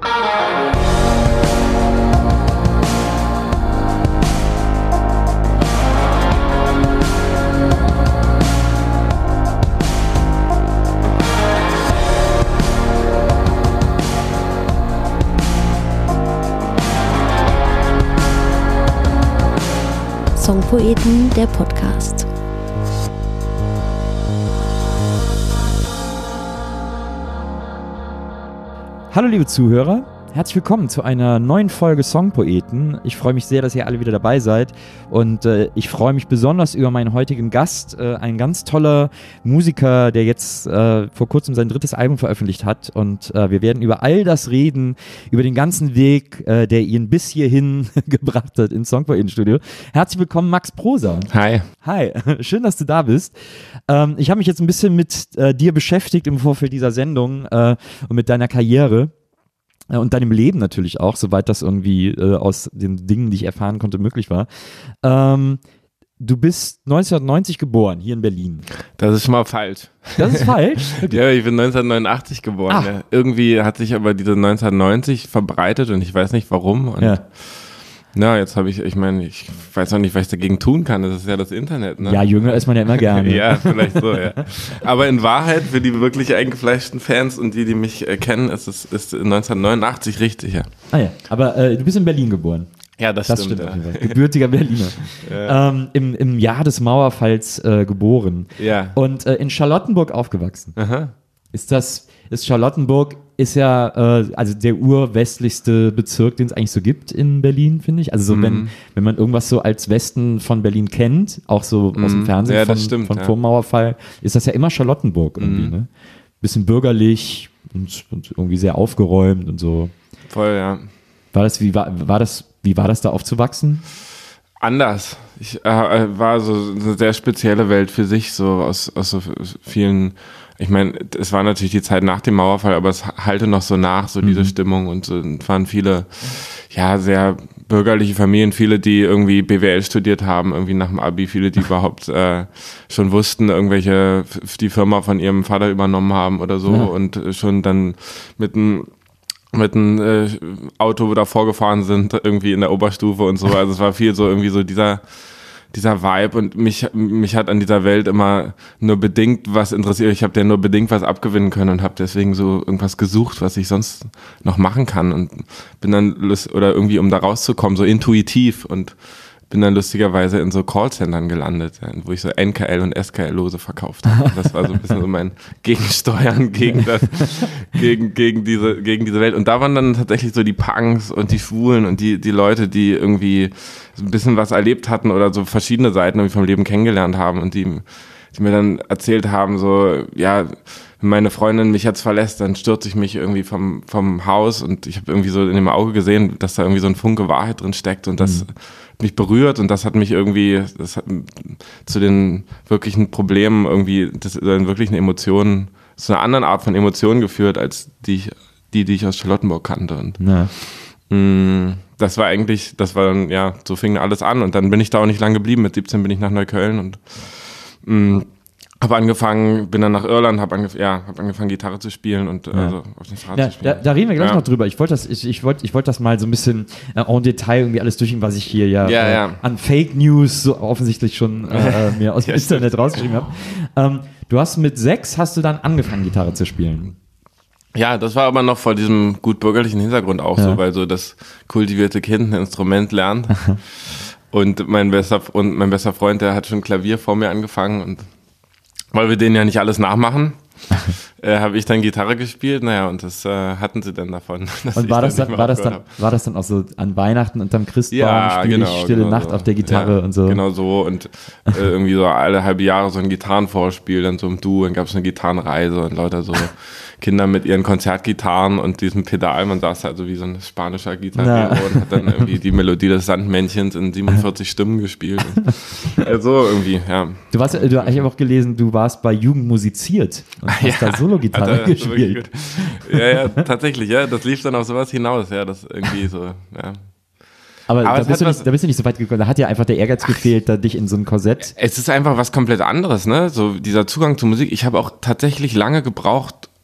Songpoeten, der Podcast. Hallo liebe Zuhörer, herzlich willkommen zu einer neuen Folge Songpoeten. Ich freue mich sehr, dass ihr alle wieder dabei seid und ich freue mich besonders über meinen heutigen Gast, ein ganz toller Musiker, der jetzt vor kurzem sein 3. Album veröffentlicht hat und wir werden über all das reden, über den ganzen Weg, der ihn bis hierhin gebracht hat ins Songpoeten-Studio. Herzlich willkommen, Max Prosa. Hi. Hi, schön, dass du da bist. Ich habe mich jetzt ein bisschen mit dir beschäftigt im Vorfeld dieser Sendung und mit deiner Karriere. Und deinem Leben natürlich auch, soweit das irgendwie aus den Dingen, die ich erfahren konnte, möglich war. Du bist 1990 geboren, hier in Berlin. Das ist schon mal falsch. Das ist falsch? Ja, ich bin 1989 geboren. Ja. Irgendwie hat sich aber diese 1990 verbreitet und ich weiß nicht warum. Und ja, jetzt habe ich weiß auch nicht, was ich dagegen tun kann. Das ist ja das Internet, ne? Ja, jünger ist man ja immer gerne. Ja, vielleicht so, ja. Aber in Wahrheit, für die wirklich eingefleischten Fans und die mich kennen, ist 1989 richtig, ja. Ah ja, aber du bist in Berlin geboren. Ja, das stimmt. Ja. Gebürtiger Berliner. Ja. Im Jahr des Mauerfalls geboren. Ja. Und in Charlottenburg aufgewachsen. Aha. Charlottenburg ist ja also der urwestlichste Bezirk, den es eigentlich so gibt in Berlin, finde ich. Also so, wenn man irgendwas so als Westen von Berlin kennt, auch so aus dem Fernsehen von Vormauerfall, ist das ja immer Charlottenburg irgendwie, ne? Bisschen bürgerlich und irgendwie sehr aufgeräumt und so. Voll, ja. Wie war das da aufzuwachsen? Anders. Ich war so eine sehr spezielle Welt für sich, so aus so vielen. Ich meine, es war natürlich die Zeit nach dem Mauerfall, aber es halte noch so nach, so diese Stimmung und so. Es waren viele, ja, sehr bürgerliche Familien, viele, die irgendwie BWL studiert haben, irgendwie nach dem Abi, viele, die überhaupt schon wussten, die Firma von ihrem Vater übernommen haben oder so und schon dann mit einem Auto davor gefahren sind, irgendwie in der Oberstufe und so. Also es war viel so irgendwie so dieser Vibe und mich hat an dieser Welt immer nur bedingt was interessiert. Ich habe dir nur bedingt was abgewinnen können und habe deswegen so irgendwas gesucht, was ich sonst noch machen kann und bin dann oder irgendwie um da rauszukommen, so intuitiv und bin dann lustigerweise in so Callcentern gelandet, wo ich so NKL und SKL-Lose verkauft habe. Das war so ein bisschen so mein Gegensteuern gegen diese Welt. Und da waren dann tatsächlich so die Punks und die Schwulen und die Leute, die irgendwie so ein bisschen was erlebt hatten oder so verschiedene Seiten irgendwie vom Leben kennengelernt haben und die mir dann erzählt haben, so, ja, wenn meine Freundin mich jetzt verlässt, dann stürze ich mich irgendwie vom Haus und ich habe irgendwie so in dem Auge gesehen, dass da irgendwie so ein Funke Wahrheit drin steckt und das mich berührt und das hat mich irgendwie, zu den wirklichen Problemen irgendwie, den wirklichen Emotionen, zu einer anderen Art von Emotionen geführt, als die ich aus Charlottenburg kannte. Und das war dann, ja, so fing alles an und dann bin ich da auch nicht lang geblieben. Mit 17 bin ich nach Neukölln und bin dann nach Irland, hab angefangen Gitarre zu spielen und also auf den Straßen zu spielen. Da reden wir gleich noch drüber. Ich wollte das mal so ein bisschen en Detail irgendwie alles durchgehen, was ich hier an Fake News so offensichtlich schon mir aus dem Internet rausgeschrieben habe. Du hast mit 6 dann angefangen Gitarre zu spielen. Ja, das war aber noch vor diesem gut bürgerlichen Hintergrund auch so, weil so das kultivierte Kind ein Instrument lernt. Und mein bester Freund, der hat schon Klavier vor mir angefangen und weil wir denen ja nicht alles nachmachen, habe ich dann Gitarre gespielt, und das hatten sie dann davon. Und war das dann auch so an Weihnachten unterm Christbaum, Stille Nacht so auf der Gitarre und so? Genau so und irgendwie so alle halbe Jahre so ein Gitarrenvorspiel, dann so im Duo, dann gab es eine Gitarrenreise und lauter so Kinder mit ihren Konzertgitarren und diesem Pedal, man saß halt so wie so ein spanischer Gitarrero und hat dann irgendwie die Melodie des Sandmännchens in 47 Stimmen gespielt. Also irgendwie, ja. Ich habe auch gelesen, du warst bei Jugend musiziert und hast da Solo-Gitarre gespielt. Ja, tatsächlich, ja, das lief dann auf sowas hinaus, ja, das irgendwie so, ja. Aber da bist du nicht so weit gekommen. Da hat ja einfach der Ehrgeiz gefehlt, da dich in so ein Korsett. Es ist einfach was komplett anderes, ne? So dieser Zugang zur Musik. Ich habe auch tatsächlich lange gebraucht,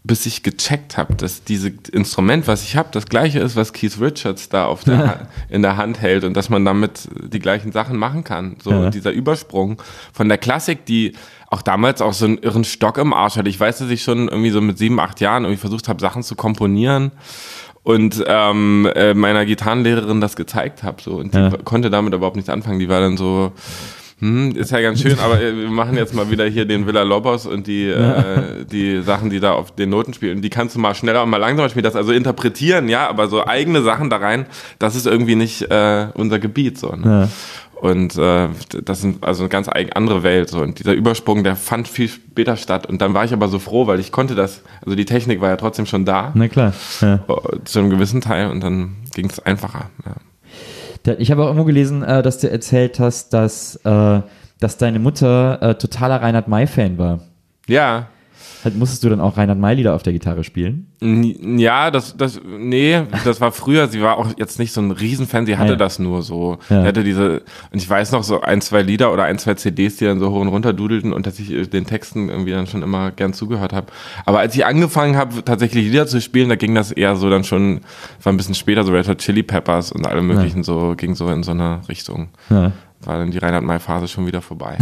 bis ich gecheckt habe, dass dieses Instrument, was ich habe, das gleiche ist, was Keith Richards da in der Hand hält und dass man damit die gleichen Sachen machen kann. So dieser Übersprung von der Klassik, die auch damals auch so einen irren Stock im Arsch hatte. Ich weiß, dass ich schon irgendwie so mit 7, 8 Jahren irgendwie versucht habe, Sachen zu komponieren und meiner Gitarrenlehrerin das gezeigt habe. So. Und die konnte damit überhaupt nichts anfangen. Die war dann so... ist ja ganz schön, aber wir machen jetzt mal wieder hier den Villa-Lobos und die Sachen, die da auf den Noten spielen. Die kannst du mal schneller und mal langsamer spielen, das also interpretieren, ja, aber so eigene Sachen da rein, das ist irgendwie nicht unser Gebiet, so, ne? Ja. Und das sind also eine ganz andere Welt, so. Und dieser Übersprung, der fand viel später statt. Und dann war ich aber so froh, weil ich konnte das, also die Technik war ja trotzdem schon da. Na klar. Ja. Zu einem gewissen Teil und dann ging es einfacher, ja. Ich habe auch irgendwo gelesen, dass du erzählt hast, dass deine Mutter totaler Reinhard May-Fan war. Ja. Musstest du dann auch Reinhard May-Lieder auf der Gitarre spielen? Ja, das war früher, sie war auch jetzt nicht so ein Riesenfan, sie hatte das nur so. Ja. Sie hatte und ich weiß noch so 1, 2 Lieder oder 1, 2 CDs, die dann so hoch und runter dudelten und dass ich den Texten irgendwie dann schon immer gern zugehört habe. Aber als ich angefangen habe, tatsächlich Lieder zu spielen, da ging das eher so dann schon, war ein bisschen später, so Red Hot Chili Peppers und alle möglichen so, ging so in so eine Richtung. Ja. War dann die Reinhard May-Phase schon wieder vorbei.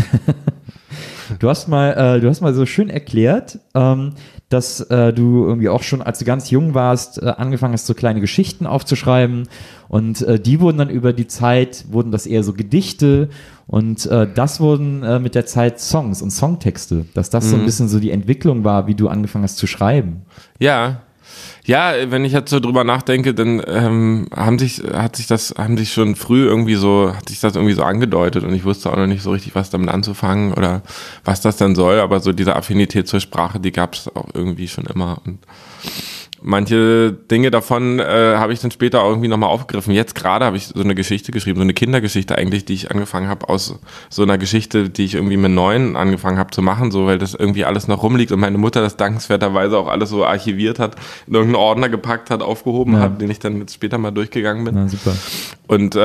Du hast mal so schön erklärt, dass du irgendwie auch schon, als du ganz jung warst, angefangen hast, so kleine Geschichten aufzuschreiben und die wurden dann über die Zeit, wurden das eher so Gedichte und das wurden mit der Zeit Songs und Songtexte, dass das so ein bisschen so die Entwicklung war, wie du angefangen hast zu schreiben. Ja. Ja, wenn ich jetzt so drüber nachdenke, dann hat sich das irgendwie so angedeutet und ich wusste auch noch nicht so richtig, was damit anzufangen oder was das dann soll, aber so diese Affinität zur Sprache, die gab es auch irgendwie schon immer und manche Dinge davon habe ich dann später auch irgendwie nochmal aufgegriffen. Jetzt gerade habe ich so eine Geschichte geschrieben, so eine Kindergeschichte eigentlich, die ich angefangen habe aus so einer Geschichte, die ich irgendwie mit 9 angefangen habe zu machen, so weil das irgendwie alles noch rumliegt und meine Mutter das dankenswerterweise auch alles so archiviert hat, in irgendeinen Ordner gepackt hat, aufgehoben hat, den ich dann jetzt später mal durchgegangen bin. Na, super. Und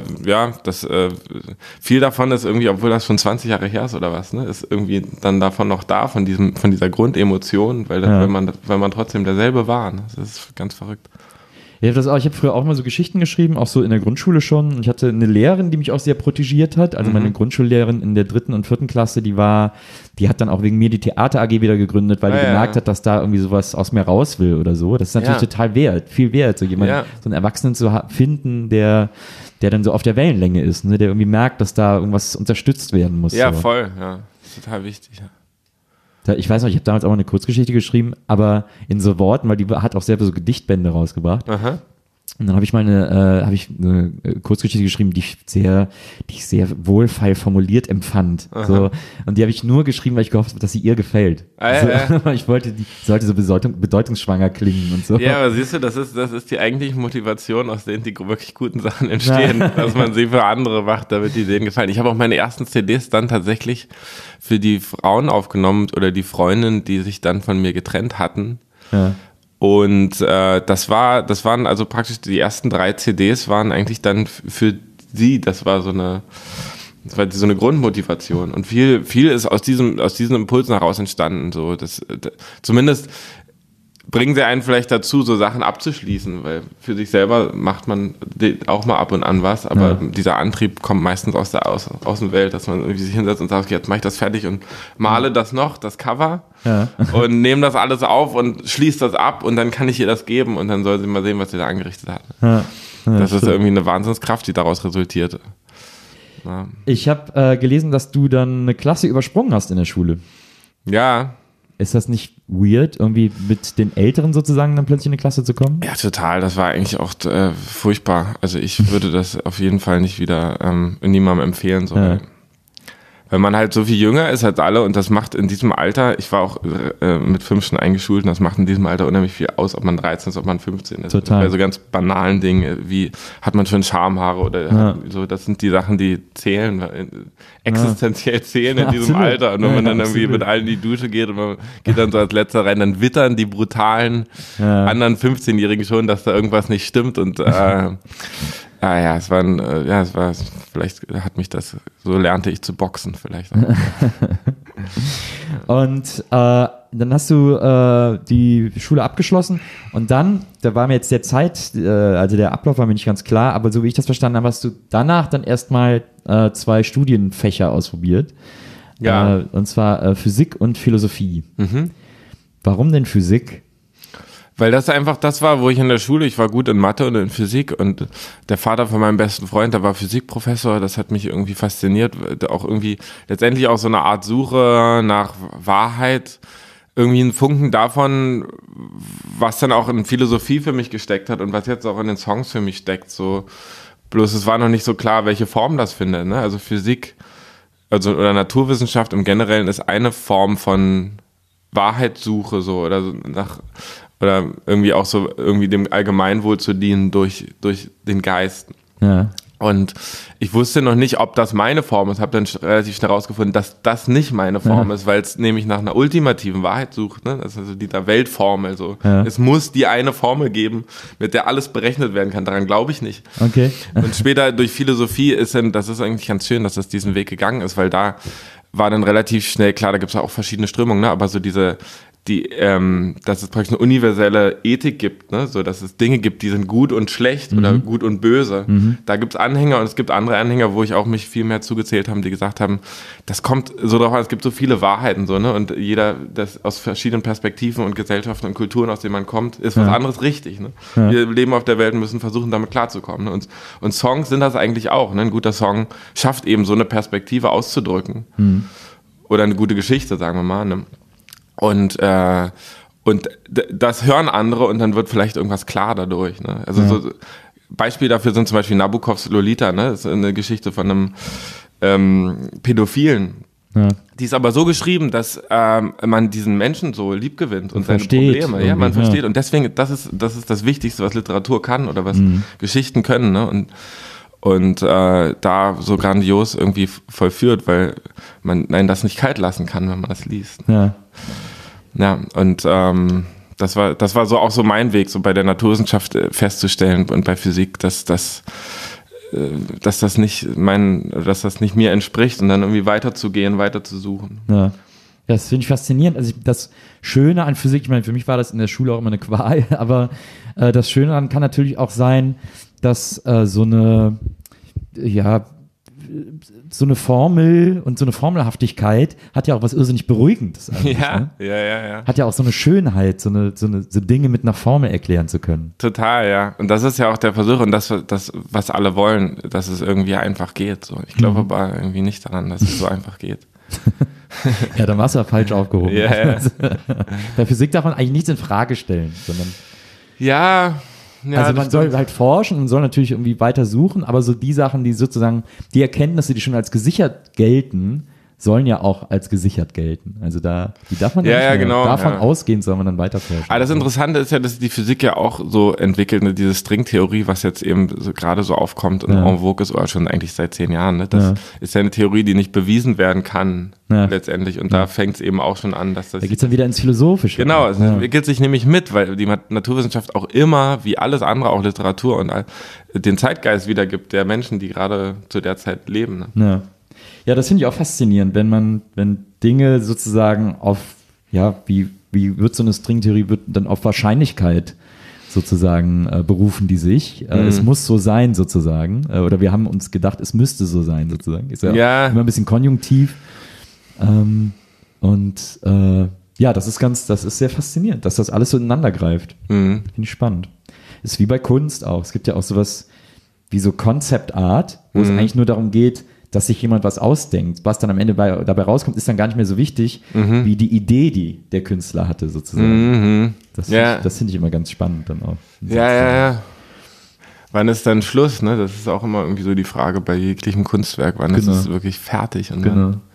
viel davon ist irgendwie, obwohl das schon 20 Jahre her ist oder was, ne, ist irgendwie dann davon noch da, von dieser Grundemotion, weil man trotzdem derselbe war. Das ist ganz verrückt. Ja, ich habe früher auch mal so Geschichten geschrieben, auch so in der Grundschule schon. Ich hatte eine Lehrerin, die mich auch sehr protegiert hat. Also meine Grundschullehrerin in der 3. und 4. Klasse, die hat dann auch wegen mir die Theater AG wieder gegründet, weil die gemerkt hat, dass da irgendwie sowas aus mir raus will oder so. Das ist natürlich total viel wert, so jemand, so einen Erwachsenen zu finden, der dann so auf der Wellenlänge ist, ne? Der irgendwie merkt, dass da irgendwas unterstützt werden muss. Ja, so. voll, ja. Das ist total wichtig, ja. Ich weiß noch, ich habe damals auch mal eine Kurzgeschichte geschrieben, aber in so Worten, weil die hat auch selber so Gedichtbände rausgebracht. Aha. Und dann habe ich eine Kurzgeschichte geschrieben, die ich sehr wohlfeil formuliert empfand. So. Und die habe ich nur geschrieben, weil ich gehofft habe, dass sie ihr gefällt. Ich wollte, die sollte so bedeutungsschwanger klingen und so. Ja, aber siehst du, das ist die eigentliche Motivation, aus denen die wirklich guten Sachen entstehen, dass man sie für andere macht, damit die denen gefallen. Ich habe auch meine ersten CDs dann tatsächlich für die Frauen aufgenommen oder die Freundinnen, die sich dann von mir getrennt hatten. Ja. Und das waren also praktisch die ersten 3 CDs waren eigentlich dann für sie, das war so eine Grundmotivation und viel ist aus diesem Impuls heraus entstanden, so zumindest bringen sie einen vielleicht dazu, so Sachen abzuschließen, weil für sich selber macht man auch mal ab und an was, aber dieser Antrieb kommt meistens aus der Außenwelt, dass man irgendwie sich hinsetzt und sagt, okay, jetzt mache ich das fertig und male das Cover und nehme das alles auf und schließe das ab und dann kann ich ihr das geben und dann soll sie mal sehen, was sie da angerichtet hat. Das ist irgendwie eine Wahnsinnskraft, die daraus resultiert. Ja. Ich habe gelesen, dass du dann eine Klasse übersprungen hast in der Schule. Ja. Ist das nicht weird, irgendwie mit den Älteren sozusagen dann plötzlich in eine Klasse zu kommen? Ja, total. Das war eigentlich auch furchtbar. Also ich würde das auf jeden Fall nicht wieder niemandem empfehlen. So. Ja. Weil man halt so viel jünger ist als alle und das macht in diesem Alter, ich war auch mit 5 schon eingeschult und das macht in diesem Alter unheimlich viel aus, ob man 13 ist, ob man 15 ist. Total. Bei so ganz banalen Dingen, wie hat man schon Schamhaare oder so, das sind die Sachen, die zählen, existenziell zählen in diesem Alter. Und wenn man dann irgendwie mit allen in die Dusche geht und man geht dann so als Letzter rein, dann wittern die brutalen anderen 15-Jährigen schon, dass da irgendwas nicht stimmt und vielleicht hat mich das, so lernte ich zu boxen vielleicht. Und dann hast du die Schule abgeschlossen und dann, da war mir jetzt also der Ablauf war mir nicht ganz klar, aber so wie ich das verstanden habe, hast du danach dann erstmal 2 Studienfächer ausprobiert. Ja. Und zwar Physik und Philosophie. Mhm. Warum denn Physik? Weil das einfach das war, wo ich in der Schule, ich war gut in Mathe und in Physik und der Vater von meinem besten Freund, der war Physikprofessor, das hat mich irgendwie fasziniert, auch irgendwie letztendlich auch so eine Art Suche nach Wahrheit, irgendwie ein Funken davon, was dann auch in Philosophie für mich gesteckt hat und was jetzt auch in den Songs für mich steckt, so. Bloß es war noch nicht so klar, welche Form das findet, ne? Also Physik, oder Naturwissenschaft im Generellen ist eine Form von Wahrheitssuche, so, oder so oder irgendwie auch so irgendwie dem Allgemeinwohl zu dienen durch den Geist. Ja. Und ich wusste noch nicht, ob das meine Form ist, habe dann relativ schnell herausgefunden, dass das nicht meine Form ist, weil es nämlich nach einer ultimativen Wahrheit sucht, ne? Das ist also dieser Weltformel, so. Ja. Es muss die eine Formel geben, mit der alles berechnet werden kann, daran glaube ich nicht. Okay. Und später durch Philosophie das ist eigentlich ganz schön, dass das diesen Weg gegangen ist, weil da war dann relativ schnell klar, da gibt es ja auch verschiedene Strömungen, ne? Aber so dass es praktisch eine universelle Ethik gibt, ne? So, dass es Dinge gibt, die sind gut und schlecht oder gut und böse. Da gibt es Anhänger und es gibt andere Anhänger, wo ich auch mich viel mehr zugezählt habe, die gesagt haben, das kommt so drauf an, es gibt so viele Wahrheiten, so, ne? Und jeder, das aus verschiedenen Perspektiven und Gesellschaften und Kulturen, aus denen man kommt, ist was anderes richtig, ne? Ja. Wir leben auf der Welt und müssen versuchen, damit klarzukommen, ne? Und Songs sind das eigentlich auch, ne? Ein guter Song schafft eben so eine Perspektive auszudrücken. Oder eine gute Geschichte, sagen wir mal, ne? Und das hören andere und dann wird vielleicht irgendwas klar dadurch. Ne? Also so Beispiel dafür sind zum Beispiel Nabokovs Lolita, ne? Das ist eine Geschichte von einem Pädophilen. Ja. Die ist aber so geschrieben, dass man diesen Menschen so lieb gewinnt und seine Probleme. Ja, man versteht. Und deswegen, das ist das Wichtigste, was Literatur kann oder was Geschichten können. Ne? Und da so grandios irgendwie vollführt, weil man das nicht kalt lassen kann, wenn man das liest. Ja, und das war so auch so mein Weg, so bei der Naturwissenschaft festzustellen und bei Physik, dass das nicht mir entspricht und dann irgendwie weiterzugehen, weiterzusuchen. Ja. Das finde ich faszinierend. Also das Schöne an Physik, ich meine, für mich war das in der Schule auch immer eine Qual, aber das Schöne daran kann natürlich auch sein, dass so eine Formel und so eine Formelhaftigkeit hat ja auch was irrsinnig Beruhigendes. Ja, ne? Ja. Hat ja auch so eine Schönheit, so Dinge mit einer Formel erklären zu können. Total, ja. Und das ist ja auch der Versuch und das, was alle wollen, dass es irgendwie einfach geht. So. Ich glaube aber irgendwie nicht daran, dass es so einfach geht. Ja, dann warst du ja falsch aufgehoben. Ja. Bei Physik darf man eigentlich nichts in Frage stellen, sondern also man soll halt forschen und soll natürlich irgendwie weiter suchen, aber so die Sachen, die sozusagen, die Erkenntnisse, die schon als gesichert gelten, sollen ja auch als gesichert gelten. Also die darf man nicht mehr. Genau, davon ausgehend soll man dann weiter forschen. Aber das Interessante ist ja, dass die Physik ja auch so entwickelt, ne, diese Stringtheorie, was jetzt eben so, gerade so aufkommt und en vogue ist, oder schon eigentlich seit 10 Jahren. Ne? Das ist ja eine Theorie, die nicht bewiesen werden kann letztendlich. Und da fängt es eben auch schon an, dass das... Da geht es dann wieder ins Philosophische. Genau, es entwickelt sich nämlich mit, weil die Naturwissenschaft auch immer, wie alles andere, auch Literatur und den Zeitgeist wiedergibt der Menschen, die gerade zu der Zeit leben. Ne? Ja, das finde ich auch faszinierend, wenn Dinge sozusagen wie wird so eine Stringtheorie, wird dann auf Wahrscheinlichkeit sozusagen berufen die sich. Es muss so sein sozusagen. Oder wir haben uns gedacht, es müsste so sein sozusagen. Ist ja immer ein bisschen konjunktiv. Das ist sehr faszinierend, dass das alles so ineinander greift. Finde ich spannend. Ist wie bei Kunst auch. Es gibt ja auch sowas wie so Concept Art, wo es eigentlich nur darum geht, dass sich jemand was ausdenkt. Was dann am Ende dabei rauskommt, ist dann gar nicht mehr so wichtig, wie die Idee, die der Künstler hatte, sozusagen. Das finde ich immer ganz spannend dann auch. Ja. Wann ist dann Schluss? Ne? Das ist auch immer irgendwie so die Frage bei jeglichem Kunstwerk. Wann ist es wirklich fertig? Und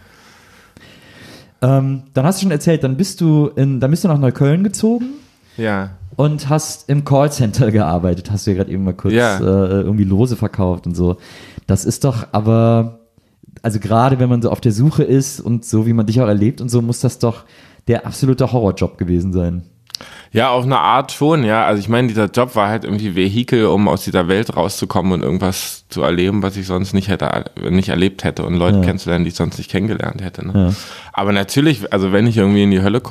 dann hast du schon erzählt, dann bist du nach Neukölln gezogen. Ja. Und hast im Callcenter gearbeitet, hast du ja gerade eben mal kurz irgendwie Lose verkauft und so. Das ist doch aber, also gerade wenn man so auf der Suche ist und so wie man dich auch erlebt und so, muss das doch der absolute Horrorjob gewesen sein. Ja, auf eine Art schon, ja. Also ich meine, dieser Job war halt irgendwie Vehikel, um aus dieser Welt rauszukommen und irgendwas zu erleben, was ich sonst nicht erlebt hätte und Leute kennenzulernen, die ich sonst nicht kennengelernt hätte. Ne? Ja. Aber natürlich, also wenn ich irgendwie in die Hölle komme,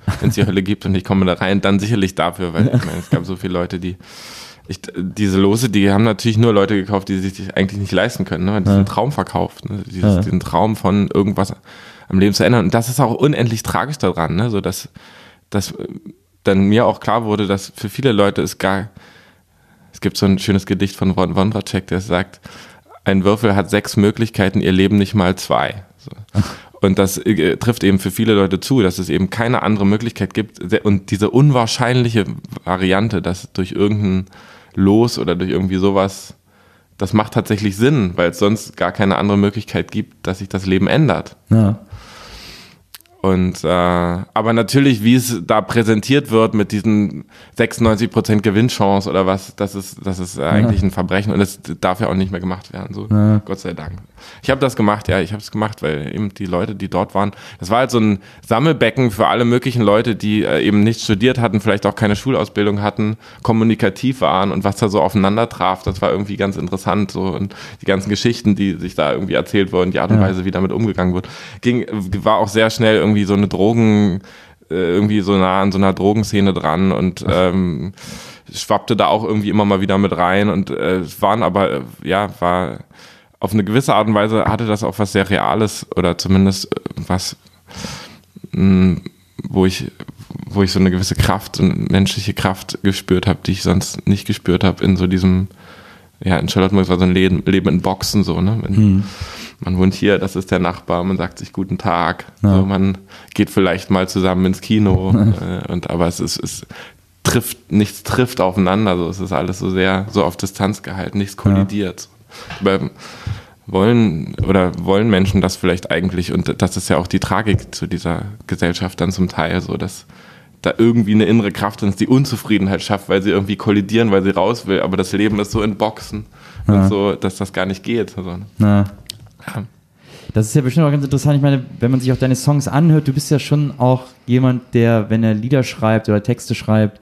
wenn es die Hölle gibt und ich komme da rein, dann sicherlich dafür, weil ich meine, es gab so viele Leute, diese Lose, die haben natürlich nur Leute gekauft, die sich eigentlich nicht leisten können, ne? Diesen Traum verkauft, ne? Diesen Traum von irgendwas am Leben zu ändern. Und das ist auch unendlich tragisch daran, ne? So dass dann mir auch klar wurde, dass für viele Leute es gibt so ein schönes Gedicht von Wondratschek, der sagt, ein Würfel hat 6 Möglichkeiten, ihr Leben nicht mal 2. So. Und das trifft eben für viele Leute zu, dass es eben keine andere Möglichkeit gibt. Und diese unwahrscheinliche Variante, dass durch irgendein Los oder durch irgendwie sowas, das macht tatsächlich Sinn, weil es sonst gar keine andere Möglichkeit gibt, dass sich das Leben ändert. Ja. Und aber natürlich, wie es da präsentiert wird mit diesen 96% Gewinnchance oder was, das ist eigentlich ein Verbrechen und das darf ja auch nicht mehr gemacht werden. So, Gott sei Dank. Ich habe das gemacht, ja, weil eben die Leute, die dort waren, das war halt so ein Sammelbecken für alle möglichen Leute, die eben nicht studiert hatten, vielleicht auch keine Schulausbildung hatten, kommunikativ waren und was da so aufeinander traf, das war irgendwie ganz interessant. So, und die ganzen Geschichten, die sich da irgendwie erzählt wurden, die Art und Weise, wie damit umgegangen wird, war auch sehr schnell irgendwie so eine irgendwie so nah an so einer Drogenszene dran und schwappte da auch irgendwie immer mal wieder mit rein und es waren aber, war auf eine gewisse Art und Weise hatte das auch was sehr Reales oder zumindest was, wo ich so eine gewisse Kraft, so eine menschliche Kraft gespürt habe, die ich sonst nicht gespürt habe in so diesem, in Charlottenburg war so ein Leben in Boxen so, ne? Man wohnt hier, das ist der Nachbar, man sagt sich guten Tag, so, man geht vielleicht mal zusammen ins Kino, aber nichts trifft aufeinander, so, es ist alles so sehr so auf Distanz gehalten, nichts kollidiert. Aber wollen Menschen das vielleicht eigentlich, und das ist ja auch die Tragik zu dieser Gesellschaft dann zum Teil, so dass da irgendwie eine innere Kraft drin ist, die Unzufriedenheit schafft, weil sie irgendwie kollidieren, weil sie raus will, aber das Leben ist so in Boxen und so, dass das gar nicht geht. Also, Das ist ja bestimmt auch ganz interessant. Ich meine, wenn man sich auch deine Songs anhört, du bist ja schon auch jemand, der, wenn er Lieder schreibt oder Texte schreibt,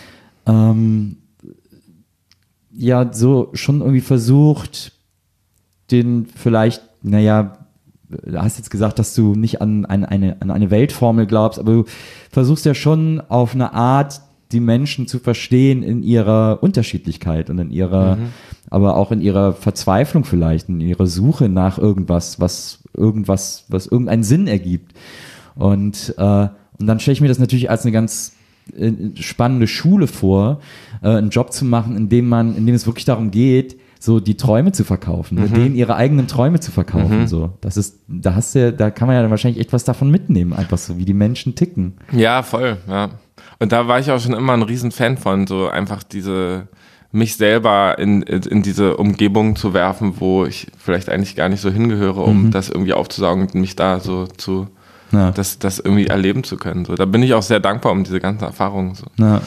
so schon irgendwie versucht, den vielleicht, du hast jetzt gesagt, dass du nicht an eine Weltformel glaubst, aber du versuchst ja schon auf eine Art, die Menschen zu verstehen in ihrer Unterschiedlichkeit und in ihrer, aber auch in ihrer Verzweiflung vielleicht, in ihrer Suche nach irgendwas, was irgendeinen Sinn ergibt. Und dann stelle ich mir das natürlich als eine ganz spannende Schule vor, einen Job zu machen, in dem es wirklich darum geht, so die Träume zu verkaufen, mit denen ihre eigenen Träume zu verkaufen. So. Da kann man ja dann wahrscheinlich etwas davon mitnehmen, einfach so, wie die Menschen ticken. Ja, voll, ja. Und da war ich auch schon immer ein riesen Fan von, so einfach mich selber in diese Umgebung zu werfen, wo ich vielleicht eigentlich gar nicht so hingehöre, um das irgendwie aufzusaugen und mich da so das irgendwie erleben zu können. So, da bin ich auch sehr dankbar um diese ganzen Erfahrungen. So. Ja.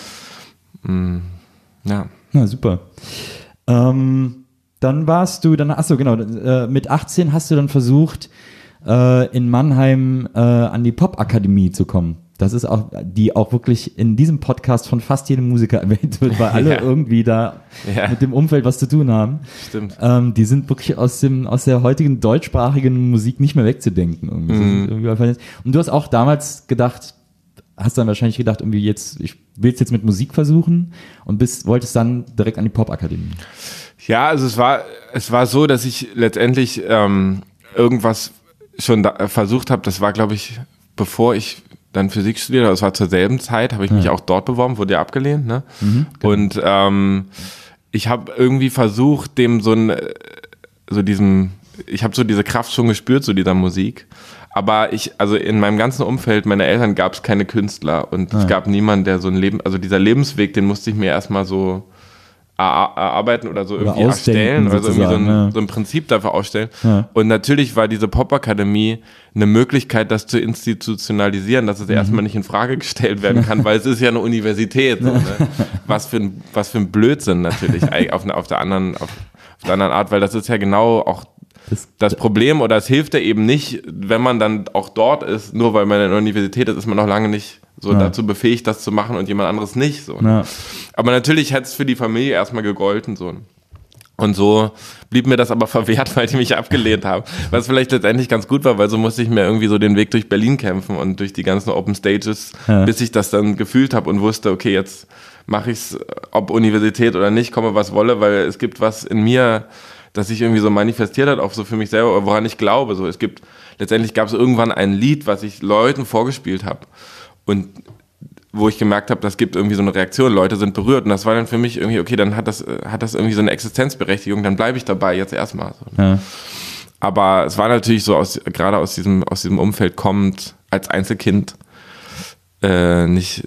Ja, super. Dann warst du, mit 18 hast du dann versucht, in Mannheim an die Popakademie zu kommen. Das ist auch, die auch wirklich in diesem Podcast von fast jedem Musiker erwähnt wird, weil alle irgendwie da mit dem Umfeld was zu tun haben. Stimmt. Die sind wirklich aus der heutigen deutschsprachigen Musik nicht mehr wegzudenken. Und du hast auch damals hast dann wahrscheinlich gedacht, irgendwie ich will es jetzt mit Musik versuchen und wolltest dann direkt an die Popakademie. Ja, also es war so, dass ich letztendlich irgendwas schon versucht habe. Das war, glaube ich, bevor ich dann Physik studiert habe. Das war zur selben Zeit, habe ich mich auch dort beworben, wurde ja abgelehnt. Ne? Genau. Und ich habe irgendwie versucht, ich habe so diese Kraft schon gespürt, so dieser Musik. Aber also in meinem ganzen Umfeld, meiner Eltern, gab es keine Künstler und es gab niemanden, der so ein Leben, also dieser Lebensweg, den musste ich mir erstmal so erarbeiten oder so irgendwie erstellen oder so irgendwie so ein Prinzip dafür ausstellen. Ja. Und natürlich war diese Popakademie eine Möglichkeit, das zu institutionalisieren, dass es erstmal nicht in Frage gestellt werden kann, weil es ist ja eine Universität. So, ne? Was für ein Blödsinn natürlich auf der anderen Art, weil das ist ja genau auch das Problem, oder es hilft ja eben nicht, wenn man dann auch dort ist, nur weil man in der Universität ist man noch lange nicht so dazu befähigt, das zu machen und jemand anderes nicht. So, ne? Aber natürlich hätte es für die Familie erstmal gegolten. So. Und so blieb mir das aber verwehrt, weil die mich abgelehnt haben. Was vielleicht letztendlich ganz gut war, weil so musste ich mir irgendwie so den Weg durch Berlin kämpfen und durch die ganzen Open Stages, bis ich das dann gefühlt habe und wusste, okay, jetzt mache ich es, ob Universität oder nicht, komme was wolle, weil es gibt was in mir, das sich irgendwie so manifestiert hat, auch so für mich selber, woran ich glaube. So, letztendlich gab es irgendwann ein Lied, was ich Leuten vorgespielt habe und wo ich gemerkt habe, das gibt irgendwie so eine Reaktion, Leute sind berührt und das war dann für mich irgendwie, okay, dann hat das irgendwie so eine Existenzberechtigung, dann bleibe ich dabei jetzt erstmal. So. Ja. Aber es war natürlich so, gerade aus diesem Umfeld kommend, als Einzelkind nicht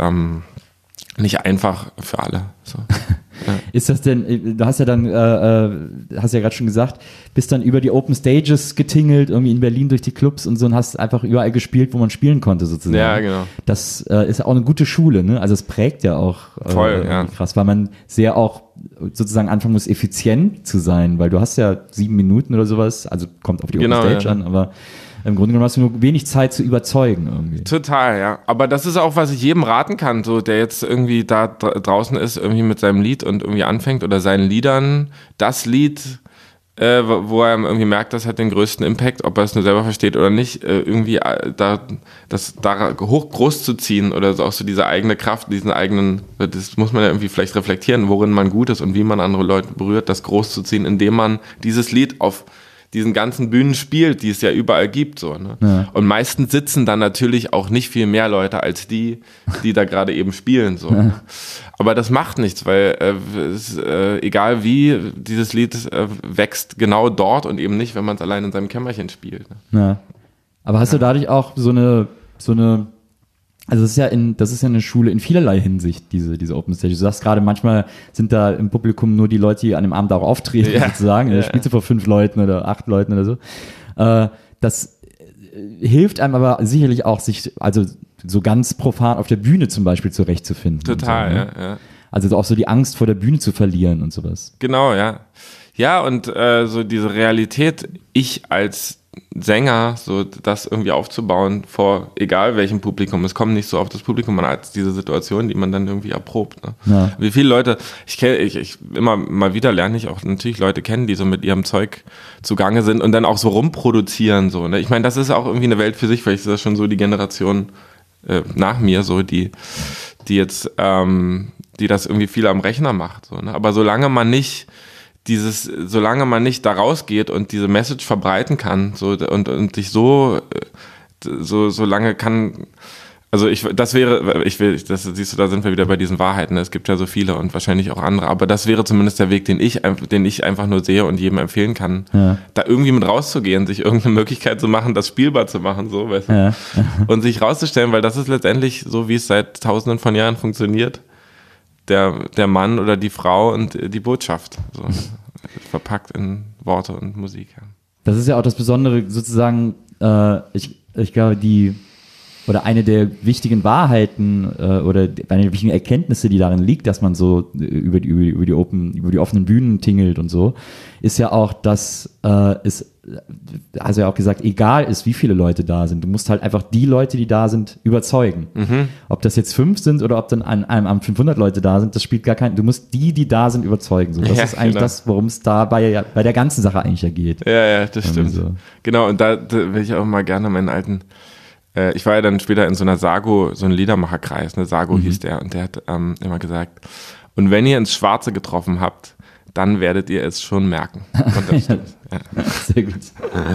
einfach für alle. So. Ja. Ist das denn, du hast ja dann, hast ja gerade schon gesagt, bist dann über die Open Stages getingelt, irgendwie in Berlin durch die Clubs und so und hast einfach überall gespielt, wo man spielen konnte sozusagen. Ja, genau. Das ist auch eine gute Schule, ne? Also es prägt ja auch voll, ja. Krass, weil man sehr auch sozusagen anfangen muss, effizient zu sein, weil du hast ja 7 Minuten oder sowas, also kommt auf die Open Stage an, aber im Grunde genommen hast du nur wenig Zeit zu überzeugen irgendwie. Total, ja. Aber das ist auch, was ich jedem raten kann, so der jetzt irgendwie da draußen ist, irgendwie mit seinem Lied und irgendwie anfängt oder seinen Liedern, das Lied, wo er irgendwie merkt, das hat den größten Impact, ob er es nur selber versteht oder nicht, irgendwie da groß zu ziehen oder so, auch so diese eigene Kraft, das muss man ja irgendwie vielleicht reflektieren, worin man gut ist und wie man andere Leute berührt, das groß zu ziehen, indem man dieses Lied auf diesen ganzen Bühnen spielt, die es ja überall gibt. So, ne? Ja. Und meistens sitzen dann natürlich auch nicht viel mehr Leute als die da gerade eben spielen. So. Ja. Aber das macht nichts, weil egal wie, dieses Lied wächst genau dort und eben nicht, wenn man es allein in seinem Kämmerchen spielt. Ne? Ja. Aber hast du dadurch auch so eine also das ist ja eine Schule in vielerlei Hinsicht, diese Open Stage. Du sagst gerade, manchmal sind da im Publikum nur die Leute, die an dem Abend auch auftreten, sozusagen. Da spielst du vor 5 Leuten oder 8 Leuten oder so. Das hilft einem aber sicherlich auch, sich also so ganz profan auf der Bühne zum Beispiel zurechtzufinden. Total, so, ne? ja. Also auch so die Angst vor der Bühne zu verlieren und sowas. Genau, ja. Ja, und so diese Realität, ich als Sänger, so das irgendwie aufzubauen vor egal welchem Publikum. Es kommt nicht so auf das Publikum an, als diese Situation, die man dann irgendwie erprobt. Ne? Ja. Wie viele Leute, ich immer mal wieder lerne ich auch natürlich Leute kennen, die so mit ihrem Zeug zugange sind und dann auch so rumproduzieren. So, ne? Ich meine, das ist auch irgendwie eine Welt für sich, vielleicht ist das schon so die Generation nach mir, so die jetzt, die das irgendwie viel am Rechner macht. So, ne? Aber solange man nicht da rausgeht und diese Message verbreiten kann, so und sich so lange kann, also das siehst du, da sind wir wieder bei diesen Wahrheiten, es gibt ja so viele und wahrscheinlich auch andere, aber das wäre zumindest der Weg, den ich einfach nur sehe und jedem empfehlen kann, da irgendwie mit rauszugehen, sich irgendeine Möglichkeit zu machen, das spielbar zu machen, so, weißt du, und sich rauszustellen, weil das ist letztendlich so, wie es seit Tausenden von Jahren funktioniert, der Mann oder die Frau und die Botschaft, so, verpackt in Worte und Musik. Ja. Das ist ja auch das Besondere, sozusagen, ich glaube, oder eine der wichtigen Wahrheiten oder eine der wichtigen Erkenntnisse, die darin liegt, dass man so über die offenen Bühnen tingelt und so, ist ja auch, dass es, also ja auch gesagt, egal ist, wie viele Leute da sind. Du musst halt einfach die Leute, die da sind, überzeugen. Mhm. Ob das jetzt 5 sind oder ob dann an einem Abend 500 Leute da sind, das spielt gar keinen. Du musst die da sind, überzeugen. So, das ist eigentlich das, worum es da bei der ganzen Sache eigentlich ja geht. Ja, das stimmt. So. Genau, und da will ich auch mal gerne meinen alten ich war ja dann später in so einer Sago, so ein Liedermacherkreis, ne, Sago hieß der, und der hat immer gesagt, und wenn ihr ins Schwarze getroffen habt, dann werdet ihr es schon merken. Und das stimmt. Ja. Sehr gut.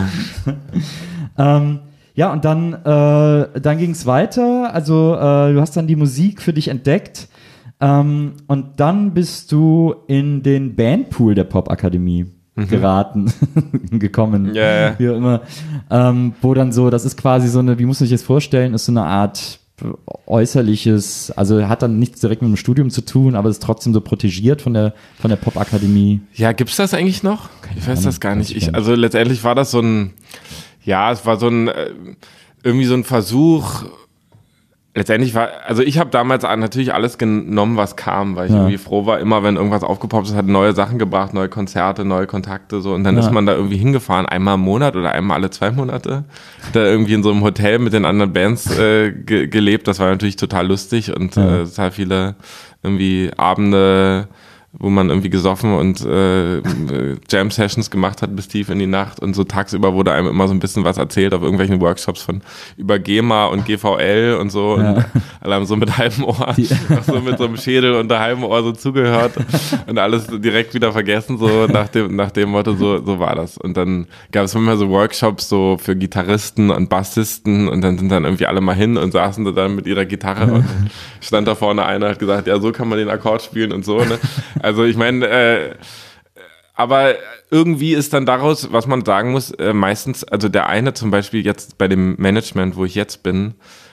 Ja, und dann ging es weiter, also du hast dann die Musik für dich entdeckt und dann bist du in den Bandpool der Popakademie gekommen, wie auch immer, wo dann so, das ist quasi so eine, wie muss man sich das vorstellen, ist so eine Art äußerliches, also hat dann nichts direkt mit dem Studium zu tun, aber ist trotzdem so protegiert von der Popakademie. Ja, gibt's das eigentlich noch? Ich weiß das gar nicht. Also letztendlich war das so ein, es war so ein, irgendwie so ein Versuch. Letztendlich also ich habe damals natürlich alles genommen, was kam, weil ich irgendwie froh war, immer wenn irgendwas aufgepoppt ist, hat neue Sachen gebracht, neue Konzerte, neue Kontakte, so, und dann ist man da irgendwie hingefahren, einmal im Monat oder einmal alle 2 Monate, da irgendwie in so einem Hotel mit den anderen Bands gelebt, das war natürlich total lustig und total viele irgendwie Abende, wo man irgendwie gesoffen und Jam-Sessions gemacht hat bis tief in die Nacht und so tagsüber wurde einem immer so ein bisschen was erzählt auf irgendwelchen Workshops über GEMA und GVL und so und alle haben so mit halbem Ohr, so mit so einem Schädel unter halbem Ohr so zugehört und alles direkt wieder vergessen, so nach dem Motto, so war das. Und dann gab es immer so Workshops so für Gitarristen und Bassisten und dann sind dann irgendwie alle mal hin und saßen da dann mit ihrer Gitarre und stand da vorne einer, hat gesagt, ja, so kann man den Akkord spielen und so, ne? Also ich meine, aber irgendwie ist dann daraus, was man sagen muss, meistens, also der eine zum Beispiel jetzt bei dem Management, wo ich jetzt bin,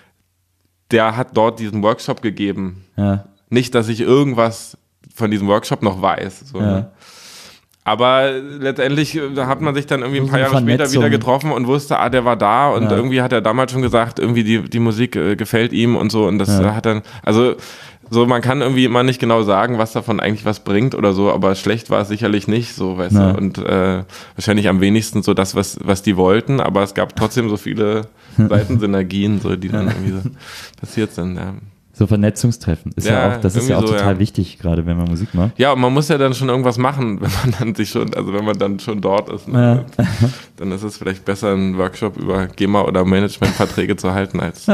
der hat dort diesen Workshop gegeben. Ja. Nicht, dass ich irgendwas von diesem Workshop noch weiß. So, ne? Aber letztendlich hat man sich dann irgendwie ein paar Jahre später wieder getroffen und wusste, der war da und irgendwie hat er damals schon gesagt, irgendwie die Musik gefällt ihm und so und das hat dann, also so, man kann irgendwie immer nicht genau sagen, was davon eigentlich was bringt oder so, aber schlecht war es sicherlich nicht, so, weißt du, und wahrscheinlich am wenigsten so das, was die wollten, aber es gab trotzdem so viele Seitensynergien, so, die dann irgendwie so passiert sind, ja. So Vernetzungstreffen ist das ist ja auch total wichtig, gerade wenn man Musik macht. Ja, und man muss ja dann schon irgendwas machen, wenn man dann schon dort ist. Ne? Ja. Dann ist es vielleicht besser, einen Workshop über GEMA oder Managementverträge zu halten als.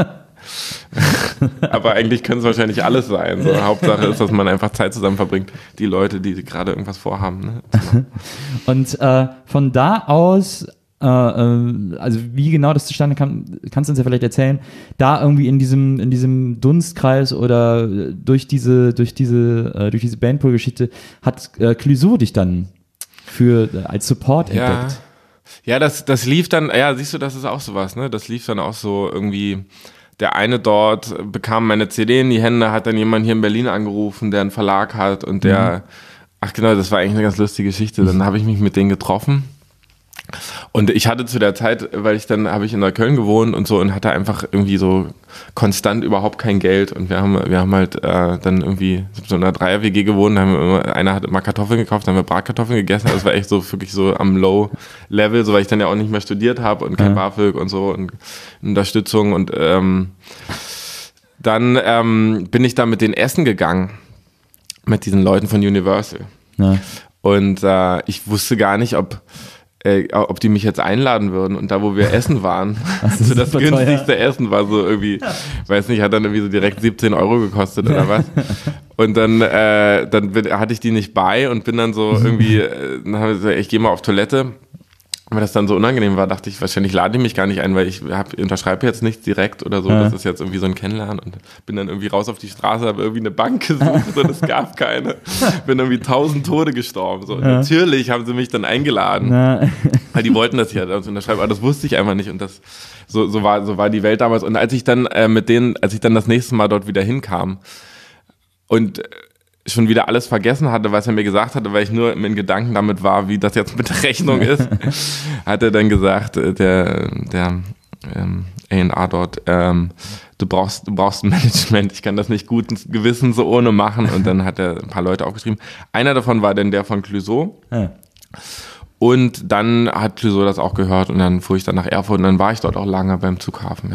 Aber eigentlich können es wahrscheinlich alles sein. So, Hauptsache ist, dass man einfach Zeit zusammen verbringt, die Leute, die gerade irgendwas vorhaben. Ne? Und von da aus, also wie genau das zustande kam, kannst du uns ja vielleicht erzählen, da irgendwie in diesem Dunstkreis oder durch diese Bandpool-Geschichte hat Clouseau dich dann als Support entdeckt. Ja, das lief dann, siehst du, das ist auch sowas, ne? Das lief dann auch so irgendwie. Der eine dort bekam meine CD in die Hände, hat dann jemand hier in Berlin angerufen, der einen Verlag hat und ach genau, das war eigentlich eine ganz lustige Geschichte. Dann habe ich mich mit denen getroffen und ich hatte zu der Zeit, weil habe ich in Neukölln gewohnt und so und hatte einfach irgendwie so konstant überhaupt kein Geld und wir haben halt dann irgendwie so in einer Dreier-WG gewohnt, einer hat immer Kartoffeln gekauft, dann haben wir Bratkartoffeln gegessen, das war echt so wirklich so am Low-Level, so weil ich dann ja auch nicht mehr studiert habe und kein BAföG und so und Unterstützung und dann bin ich da mit denen essen gegangen, mit diesen Leuten von Universal und ich wusste gar nicht, ob die mich jetzt einladen würden und da, wo wir essen waren, so das günstigste Essen war so irgendwie, weiß nicht, hat dann irgendwie so direkt 17 € gekostet oder was und dann hatte ich die nicht bei und bin dann so irgendwie, dann habe ich gesagt, ich gehe mal auf Toilette. Weil das dann so unangenehm war, dachte ich, wahrscheinlich lade ich mich gar nicht ein, weil ich unterschreibe jetzt nichts direkt oder so. Das ist jetzt irgendwie so ein Kennenlernen und bin dann irgendwie raus auf die Straße, habe irgendwie eine Bank gesucht und es gab keine. Bin irgendwie 1000 Tode gestorben. So. Und natürlich haben sie mich dann eingeladen, weil die wollten das ja unterschreiben, aber das wusste ich einfach nicht und das so war die Welt damals. Und als ich dann das nächste Mal dort wieder hinkam und schon wieder alles vergessen hatte, was er mir gesagt hatte, weil ich nur in Gedanken damit war, wie das jetzt mit der Rechnung ist, hat er dann gesagt, der A&R dort, du brauchst ein Management, ich kann das nicht guten Gewissens so ohne machen und dann hat er ein paar Leute aufgeschrieben. Einer davon war dann der von Clouseau. Und dann hat Clouseau das auch gehört und dann fuhr ich dann nach Erfurt und dann war ich dort auch lange beim Zughafen,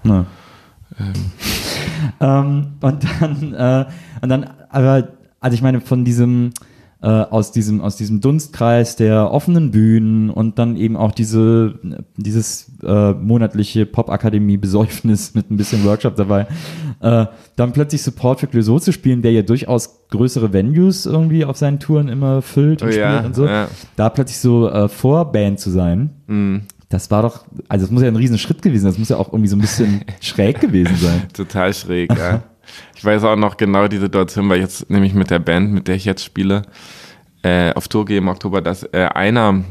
Und dann, aber, also ich meine, von aus diesem Dunstkreis der offenen Bühnen und dann eben auch dieses monatliche Popakademie-Besäufnis mit ein bisschen Workshop dabei, dann plötzlich Support für Clouseau zu spielen, der ja durchaus größere Venues irgendwie auf seinen Touren immer füllt und spielt und so, da plötzlich so Vorband zu sein, das war doch, also das muss ja ein riesen Schritt gewesen sein, das muss ja auch irgendwie so ein bisschen schräg gewesen sein. Total schräg, ja. Ich weiß auch noch genau die Situation, weil jetzt nämlich mit der Band, mit der ich jetzt spiele, auf Tour gehe im Oktober, dass einer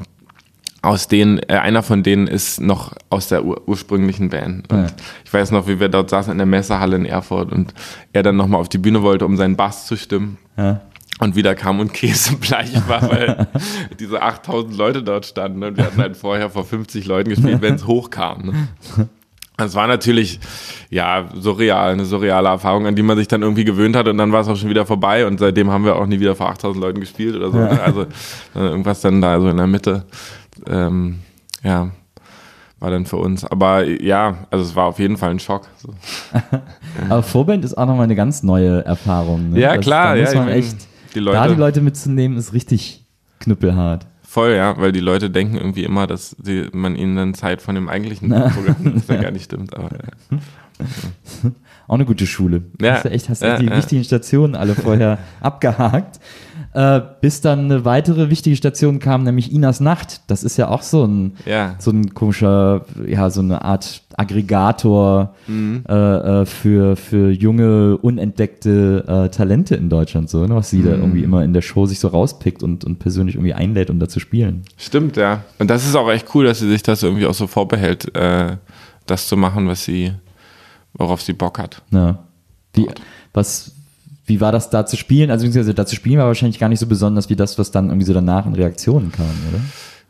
von denen ist noch aus der ursprünglichen Band. Und ich weiß noch, wie wir dort saßen in der Messehalle in Erfurt und er dann nochmal auf die Bühne wollte, um seinen Bass zu stimmen. Und wieder kam und käsebleich war, weil diese 8000 Leute dort standen und wir hatten halt vorher vor 50 Leuten gespielt, wenn es hochkam. Ne? Das war natürlich, eine surreale Erfahrung, an die man sich dann irgendwie gewöhnt hat und dann war es auch schon wieder vorbei und seitdem haben wir auch nie wieder vor 8000 Leuten gespielt oder so. Ne? Also irgendwas dann da so in der Mitte, war dann für uns. Aber also es war auf jeden Fall ein Schock. So. Aber Vorband ist auch nochmal eine ganz neue Erfahrung. Ne? Ja, klar. Da muss man echt Die Leute, da die Leute mitzunehmen, ist richtig knüppelhart. Voll, ja, weil die Leute denken irgendwie immer, dass man ihnen dann Zeit von dem eigentlichen Programm, das ja gar nicht stimmt. Aber, ja. Auch eine gute Schule. Ja. Hast du die wichtigen Stationen alle vorher abgehakt. Bis dann eine weitere wichtige Station kam, nämlich Inas Nacht. Das ist ja auch so ein komischer, so eine Art Aggregator für junge, unentdeckte Talente in Deutschland, so, ne? Was sie da irgendwie immer in der Show sich so rauspickt und persönlich irgendwie einlädt, um da zu spielen. Stimmt, ja. Und das ist auch echt cool, dass sie sich das irgendwie auch so vorbehält, das zu machen, worauf sie Bock hat. Ja. Wie war das da zu spielen? Also da zu spielen war wahrscheinlich gar nicht so besonders wie das, was dann irgendwie so danach in Reaktionen kam, oder?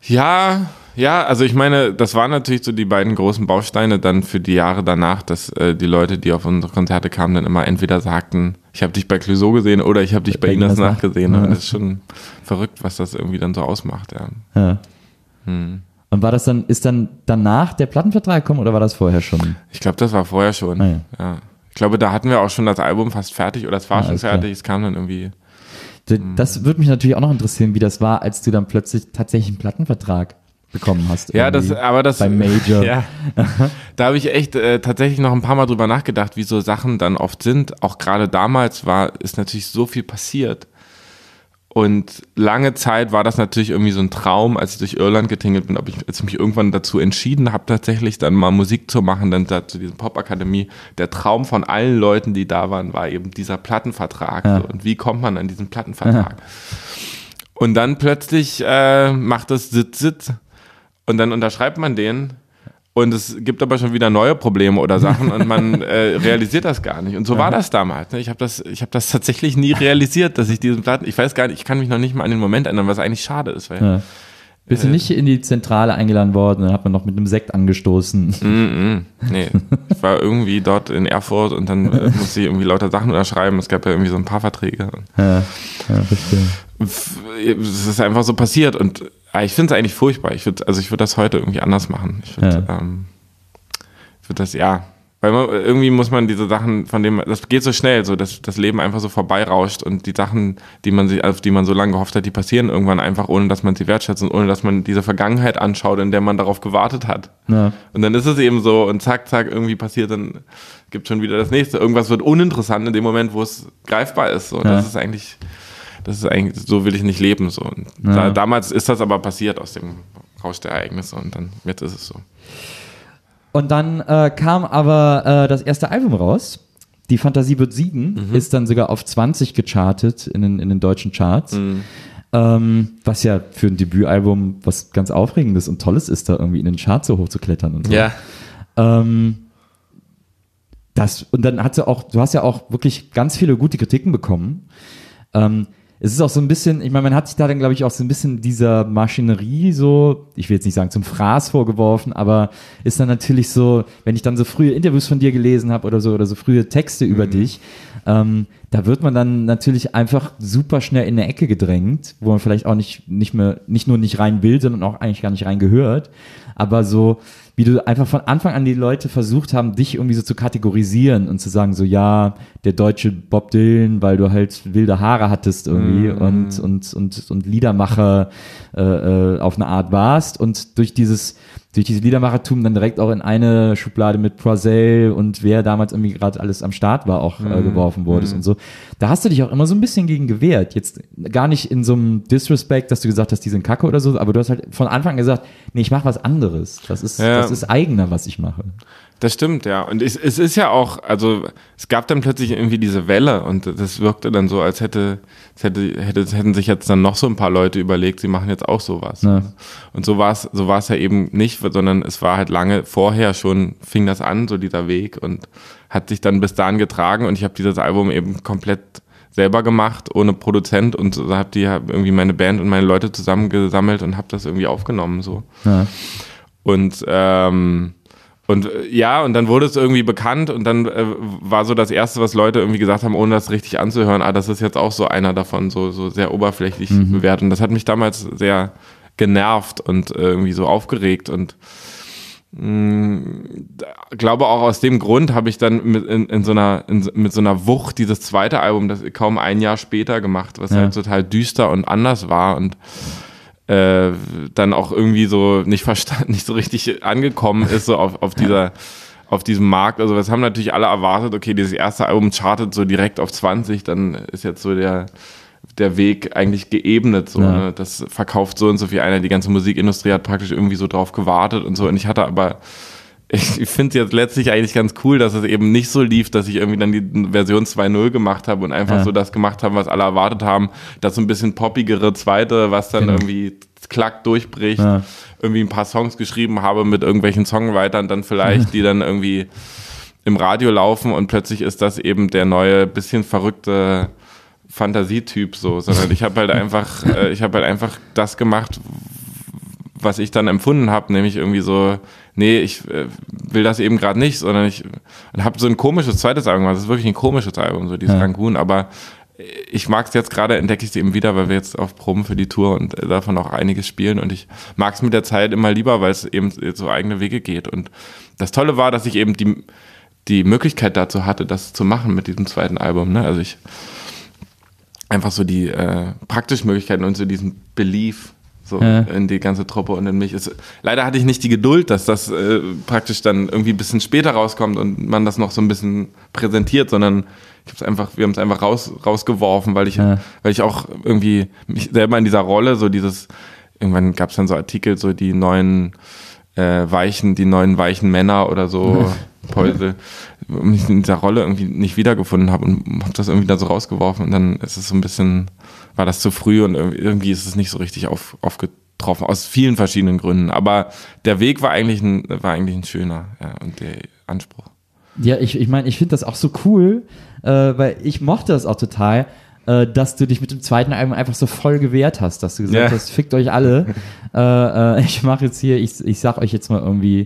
Ja, also ich meine, das waren natürlich so die beiden großen Bausteine dann für die Jahre danach, dass die Leute, die auf unsere Konzerte kamen, dann immer entweder sagten, ich habe dich bei Clouseau gesehen oder ich habe dich bei Inas Nacht gesehen. Ja. Und das ist schon verrückt, was das irgendwie dann so ausmacht, ja. Und ist dann danach der Plattenvertrag gekommen oder war das vorher schon? Ich glaube, das war vorher schon. Ja. Ich glaube, da hatten wir auch schon das Album fast fertig oder es war schon fertig. Klar. Es kam dann irgendwie. Das würde mich natürlich auch noch interessieren, wie das war, als du dann plötzlich tatsächlich einen Plattenvertrag bekommen hast. Ja, das beim Major. Ja, da habe ich echt tatsächlich noch ein paar Mal drüber nachgedacht, wie so Sachen dann oft sind. Auch gerade damals ist natürlich so viel passiert. Und lange Zeit war das natürlich irgendwie so ein Traum, als ich durch Irland getingelt bin, als ich mich irgendwann dazu entschieden habe, tatsächlich dann mal Musik zu machen, dann da zu dieser Popakademie. Der Traum von allen Leuten, die da waren, war eben dieser Plattenvertrag. Ja. So. Und wie kommt man an diesen Plattenvertrag? Ja. Und dann plötzlich macht es Sit und dann unterschreibt man den. Und es gibt aber schon wieder neue Probleme oder Sachen und man realisiert das gar nicht. Und so war das damals. Ne? Ich hab das tatsächlich nie realisiert, dass ich diesen Platten, ich weiß gar nicht, ich kann mich noch nicht mal an den Moment erinnern, was eigentlich schade ist. Weil, bist du nicht in die Zentrale eingeladen worden, dann hat man noch mit einem Sekt angestoßen. Nee, ich war irgendwie dort in Erfurt und dann musste ich irgendwie lauter Sachen unterschreiben. Es gab ja irgendwie so ein paar Verträge. Ja, verstehe. Es ist einfach so passiert und ich finde es eigentlich furchtbar. Ich würde das heute irgendwie anders machen. Ich würde das, weil irgendwie muss man diese Sachen, das geht so schnell, so dass das Leben einfach so vorbeirauscht und die Sachen, auf die man so lange gehofft hat, die passieren irgendwann einfach, ohne dass man sie wertschätzt und ohne dass man diese Vergangenheit anschaut, in der man darauf gewartet hat. Ja. Und dann ist es eben so und zack, irgendwie passiert, dann gibt es schon wieder das nächste. Irgendwas wird uninteressant in dem Moment, wo es greifbar ist. So. Ja. Das ist eigentlich, so will ich nicht leben. So. Und damals ist das aber passiert aus dem Rausch der Ereignisse und dann jetzt ist es so. Und dann kam aber das erste Album raus. Die Fantasie wird siegen, ist dann sogar auf 20 gechartet in den deutschen Charts. Was ja für ein Debütalbum was ganz Aufregendes und Tolles ist, da irgendwie in den Charts so hoch zu klettern und so. Ja. Und dann du hast ja auch wirklich ganz viele gute Kritiken bekommen. Es ist auch so ein bisschen, ich meine, man hat sich da dann, glaube ich, auch so ein bisschen dieser Maschinerie so, ich will jetzt nicht sagen zum Fraß vorgeworfen, aber ist dann natürlich so, wenn ich dann so frühe Interviews von dir gelesen habe oder so frühe Texte über dich, da wird man dann natürlich einfach super schnell in eine Ecke gedrängt, wo man vielleicht auch nicht nur nicht rein will, sondern auch eigentlich gar nicht rein gehört. Aber so, wie du einfach von Anfang an die Leute versucht haben, dich irgendwie so zu kategorisieren und zu sagen, so ja, der deutsche Bob Dylan, weil du halt wilde Haare hattest irgendwie und Liedermacher auf eine Art warst und durch dieses Liedermachertum dann direkt auch in eine Schublade mit Prozel und wer damals irgendwie gerade alles am Start war, auch geworfen wurdest und so. Da hast du dich auch immer so ein bisschen gegen gewehrt. Jetzt gar nicht in so einem Disrespect, dass du gesagt hast, die sind kacke oder so, aber du hast halt von Anfang an gesagt, nee, ich mache was anderes. Das ist eigener, was ich mache. Das stimmt, ja. Und es ist ja auch, also es gab dann plötzlich irgendwie diese Welle und das wirkte dann so, als hätten sich jetzt dann noch so ein paar Leute überlegt, sie machen jetzt auch sowas. Ja. Und so war es ja eben nicht, sondern es war halt lange vorher schon, fing das an, so dieser Weg und hat sich dann bis dahin getragen und ich habe dieses Album eben komplett selber gemacht, ohne Produzent und habe irgendwie meine Band und meine Leute zusammengesammelt und habe das irgendwie aufgenommen, so. Ja. Und dann wurde es irgendwie bekannt und dann war so das Erste, was Leute irgendwie gesagt haben, ohne das richtig anzuhören, das ist jetzt auch so einer davon, so sehr oberflächlich bewertet. Und das hat mich damals sehr genervt und irgendwie so aufgeregt und Glaube auch aus dem Grund habe ich dann mit so einer Wucht dieses zweite Album, das kaum ein Jahr später gemacht, was halt total düster und anders war und dann auch irgendwie so nicht so richtig angekommen ist, so auf diesem Markt. Also das haben natürlich alle erwartet, okay, dieses erste Album chartet so direkt auf 20, dann ist jetzt so der Weg eigentlich geebnet, so, ne? Das verkauft so und so viel einer, die ganze Musikindustrie hat praktisch irgendwie so drauf gewartet und so, und ich hatte aber, ich finde es jetzt letztlich eigentlich ganz cool, dass es eben nicht so lief, dass ich irgendwie dann die Version 2.0 gemacht habe und einfach so das gemacht habe, was alle erwartet haben, das so ein bisschen poppigere zweite, was dann irgendwie klack durchbricht, irgendwie ein paar Songs geschrieben habe mit irgendwelchen Songwritern dann vielleicht, die dann irgendwie im Radio laufen, und plötzlich ist das eben der neue, bisschen verrückte Fantasietyp, so, sondern ich habe halt einfach das gemacht, was ich dann empfunden habe, nämlich irgendwie so, nee, ich will das eben gerade nicht, sondern ich habe so ein komisches zweites Album gemacht. Das ist wirklich ein komisches Album, so dieses Rangoon, aber ich mag es jetzt gerade, entdecke ich es eben wieder, weil wir jetzt auf Proben für die Tour und davon auch einiges spielen, und ich mag es mit der Zeit immer lieber, weil es eben so eigene Wege geht, und das Tolle war, dass ich eben die Möglichkeit dazu hatte, das zu machen mit diesem zweiten Album, ne? Also ich einfach so die praktischen Möglichkeiten und so diesen Belief so in die ganze Truppe und in mich. Leider hatte ich nicht die Geduld, dass das praktisch dann irgendwie ein bisschen später rauskommt und man das noch so ein bisschen präsentiert, sondern wir haben es einfach rausgeworfen, weil ich auch irgendwie mich selber in dieser Rolle, so irgendwann gab es dann so Artikel, so die neuen weichen Männer oder so, Päusel, mich in dieser Rolle irgendwie nicht wiedergefunden habe und habe das irgendwie da so rausgeworfen, und dann ist es so ein bisschen, war das zu früh und irgendwie ist es nicht so richtig aufgetroffen, aus vielen verschiedenen Gründen, aber der Weg war eigentlich ein schöner, und der Anspruch. Ja, ich meine, ich finde das auch so cool, weil ich mochte das auch total, dass du dich mit dem zweiten Album einfach so voll gewehrt hast, dass du gesagt hast, fickt euch alle, ich mache jetzt hier, ich sag euch jetzt mal irgendwie,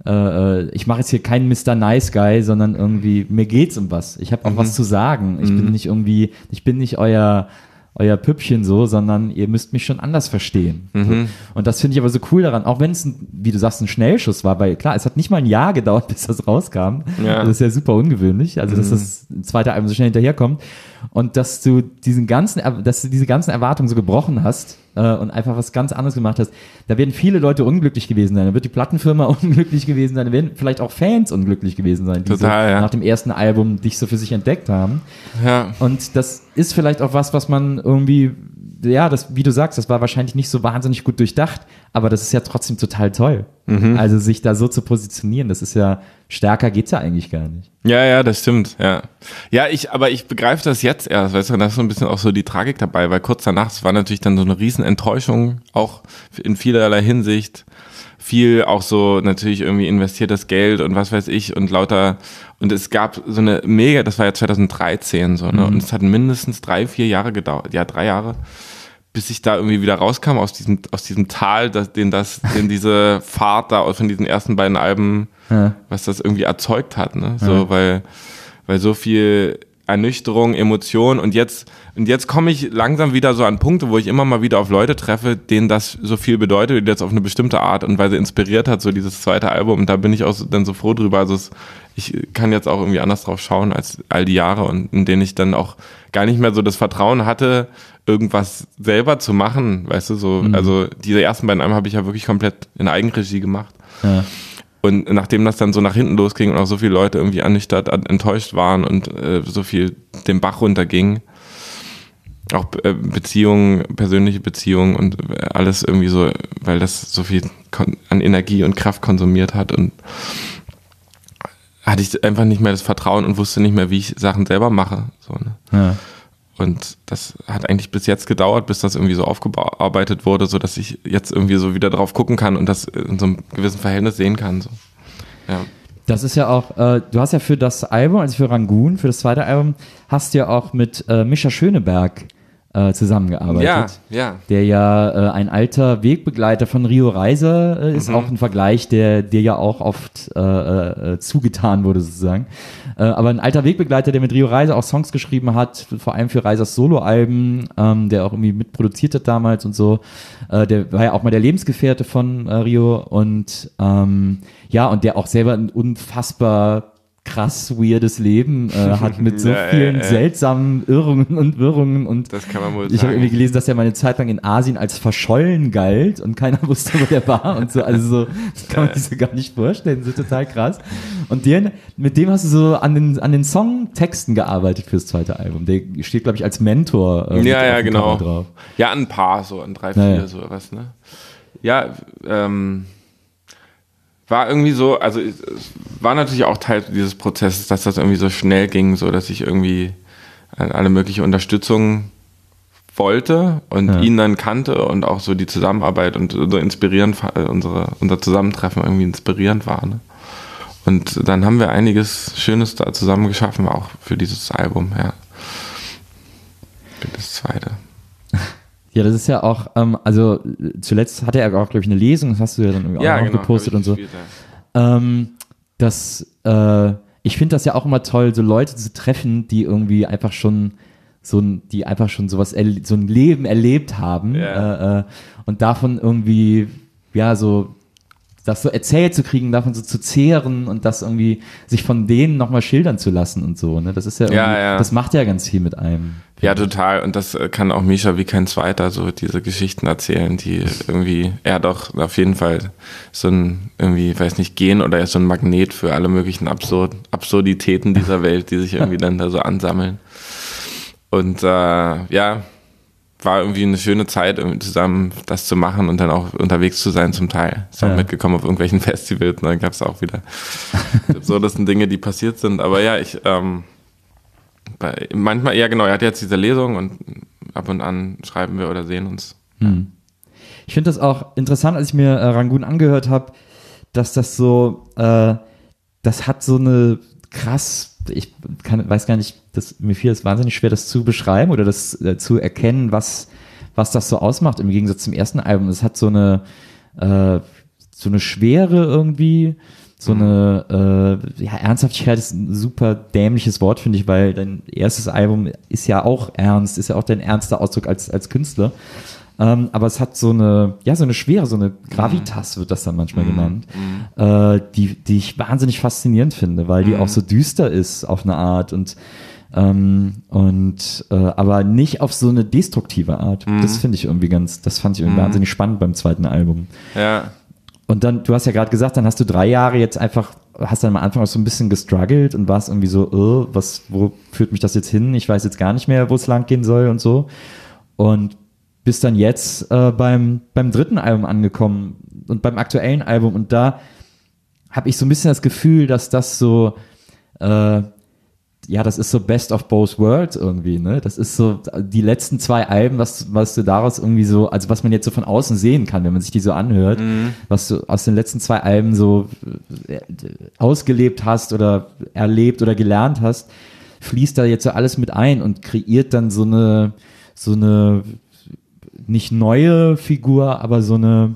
ich mache jetzt hier keinen Mr. Nice Guy, sondern irgendwie, mir geht's um was. Ich habe auch was zu sagen. Ich bin nicht euer Püppchen so, sondern ihr müsst mich schon anders verstehen. So. Und das finde ich aber so cool daran, auch wenn es, wie du sagst, ein Schnellschuss war, weil klar, es hat nicht mal ein Jahr gedauert, bis das rauskam. Ja. Das ist ja super ungewöhnlich, also dass das zweite Album so schnell hinterherkommt, und dass du diese ganzen Erwartungen so gebrochen hast und einfach was ganz anderes gemacht hast. Da werden viele Leute unglücklich gewesen sein, da wird die Plattenfirma unglücklich gewesen sein, da werden vielleicht auch Fans unglücklich gewesen sein, die nach dem ersten Album dich so für sich entdeckt haben. Ja. Und das ist vielleicht auch was man irgendwie, wie du sagst, das war wahrscheinlich nicht so wahnsinnig gut durchdacht, aber das ist ja trotzdem total toll. Also sich da so zu positionieren, das ist ja, stärker geht's ja eigentlich gar nicht. Ja, das stimmt, ja. Ja, aber ich begreife das jetzt erst, weißt du, da ist so ein bisschen auch so die Tragik dabei, weil kurz danach, es war natürlich dann so eine riesen Enttäuschung, auch in vielerlei Hinsicht. Viel auch so natürlich irgendwie investiertes Geld und was weiß ich und lauter, und es gab so eine mega, das war ja 2013 so, ne, und es hat mindestens 3-4 Jahre gedauert, 3 Jahre, bis ich da irgendwie wieder rauskam aus diesem Tal, den diese Fahrt da von diesen ersten beiden Alben, was das irgendwie erzeugt hat, ne, so, weil so viel Ernüchterung, Emotion, und jetzt komme ich langsam wieder so an Punkte, wo ich immer mal wieder auf Leute treffe, denen das so viel bedeutet, die jetzt auf eine bestimmte Art und Weise inspiriert hat, so dieses zweite Album, und da bin ich auch dann so froh drüber, also ich kann jetzt auch irgendwie anders drauf schauen als all die Jahre, und in denen ich dann auch gar nicht mehr so das Vertrauen hatte, irgendwas selber zu machen, weißt du, so, also diese ersten beiden Alben habe ich ja wirklich komplett in Eigenregie gemacht. Ja. Und nachdem das dann so nach hinten losging und auch so viele Leute irgendwie ernüchtert, enttäuscht waren und so viel den Bach runterging, auch Beziehungen, persönliche Beziehungen und alles irgendwie so, weil das so viel an Energie und Kraft konsumiert hat, und hatte ich einfach nicht mehr das Vertrauen und wusste nicht mehr, wie ich Sachen selber mache. So, ne? Ja. Und das hat eigentlich bis jetzt gedauert, bis das irgendwie so aufgearbeitet wurde, so dass ich jetzt irgendwie so wieder drauf gucken kann und das in so einem gewissen Verhältnis sehen kann. So. Ja. Das ist ja auch, du hast ja für das Album, also für Rangoon, für das zweite Album, hast du ja auch mit Mischa Schöneberg zusammengearbeitet. Ja. Der ja ein alter Wegbegleiter von Rio Reiser ist, auch ein Vergleich, der dir ja auch oft zugetan wurde sozusagen. Aber ein alter Wegbegleiter, der mit Rio Reiser auch Songs geschrieben hat, vor allem für Reisers Soloalben, der auch irgendwie mitproduziert hat damals und so. Der war ja auch mal der Lebensgefährte von Rio und und der auch selber ein unfassbar krass weirdes Leben hat mit so vielen seltsamen Irrungen und Wirrungen und das kann man wohl ich habe irgendwie gelesen, dass er mal eine Zeit lang in Asien als verschollen galt und keiner wusste, wo der war und so, also so, das kann man sich so gar nicht vorstellen, so total krass. Und mit dem hast du so an den Songtexten gearbeitet fürs zweite Album, der steht, glaube ich, als Mentor genau drauf. Ja, ein paar, so an 3, 4, so was, ne? Ja, war irgendwie so, also es war natürlich auch Teil dieses Prozesses, dass das irgendwie so schnell ging, so dass ich irgendwie alle mögliche Unterstützung wollte und ihn dann kannte und auch so die Zusammenarbeit und so inspirierend, unser Zusammentreffen irgendwie inspirierend war. Ne? Und dann haben wir einiges Schönes da zusammen geschaffen, auch für dieses Album, ja. Für das zweite. Ja, das ist ja auch, also zuletzt hatte er auch, glaube ich, eine Lesung, das hast du ja dann irgendwie auch noch gepostet und so. Ich finde das ja auch immer toll, so Leute zu treffen, die irgendwie einfach schon so ein Leben erlebt haben und davon irgendwie, ja, so das so erzählt zu kriegen, davon so zu zehren und das irgendwie sich von denen nochmal schildern zu lassen und so, ne? Das ist ja irgendwie, das macht ja ganz viel mit einem. Ja, total. Und das kann auch Mischa wie kein Zweiter so diese Geschichten erzählen, die irgendwie, er doch auf jeden Fall so ein, irgendwie, weiß nicht, Gen oder er ist so ein Magnet für alle möglichen Absurditäten dieser Welt, die sich irgendwie dann da so ansammeln. Und war irgendwie eine schöne Zeit, zusammen das zu machen und dann auch unterwegs zu sein zum Teil. Ist auch mitgekommen auf irgendwelchen Festivals und dann gab es auch wieder absurdesten Dinge, die passiert sind. Aber ja, manchmal, ja genau, er hat jetzt diese Lesung und ab und an schreiben wir oder sehen uns. Ich finde das auch interessant, als ich mir Rangoon angehört habe, dass das so, das hat so eine krass, weiß gar nicht, mir fiel es wahnsinnig schwer, das zu beschreiben oder das zu erkennen, was das so ausmacht im Gegensatz zum ersten Album. Es hat so eine Schwere irgendwie, so eine Ernsthaftigkeit ist ein super dämliches Wort, finde ich, weil dein erstes Album ist ja auch ernst, ist ja auch dein ernster Ausdruck als Künstler. Aber es hat so eine Schwere, so eine Gravitas wird das dann manchmal genannt, die ich wahnsinnig faszinierend finde, weil die auch so düster ist auf eine Art und aber nicht auf so eine destruktive Art. Das finde ich irgendwie das fand ich irgendwie wahnsinnig spannend beim zweiten Album. Ja. Und dann, du hast ja gerade gesagt, dann hast du 3 Jahre jetzt hast dann am Anfang auch so ein bisschen gestruggelt und warst irgendwie so, wo führt mich das jetzt hin? Ich weiß jetzt gar nicht mehr, wo es lang gehen soll und so. Und bist dann jetzt beim dritten Album angekommen und beim aktuellen Album und da habe ich so ein bisschen das Gefühl, dass das so das ist so Best of Both Worlds irgendwie, ne? Das ist so die letzten 2 Alben, was du daraus irgendwie so, also was man jetzt so von außen sehen kann, wenn man sich die so anhört, was du aus den letzten 2 Alben so ausgelebt hast oder erlebt oder gelernt hast, fließt da jetzt so alles mit ein und kreiert dann so eine nicht neue Figur, aber so eine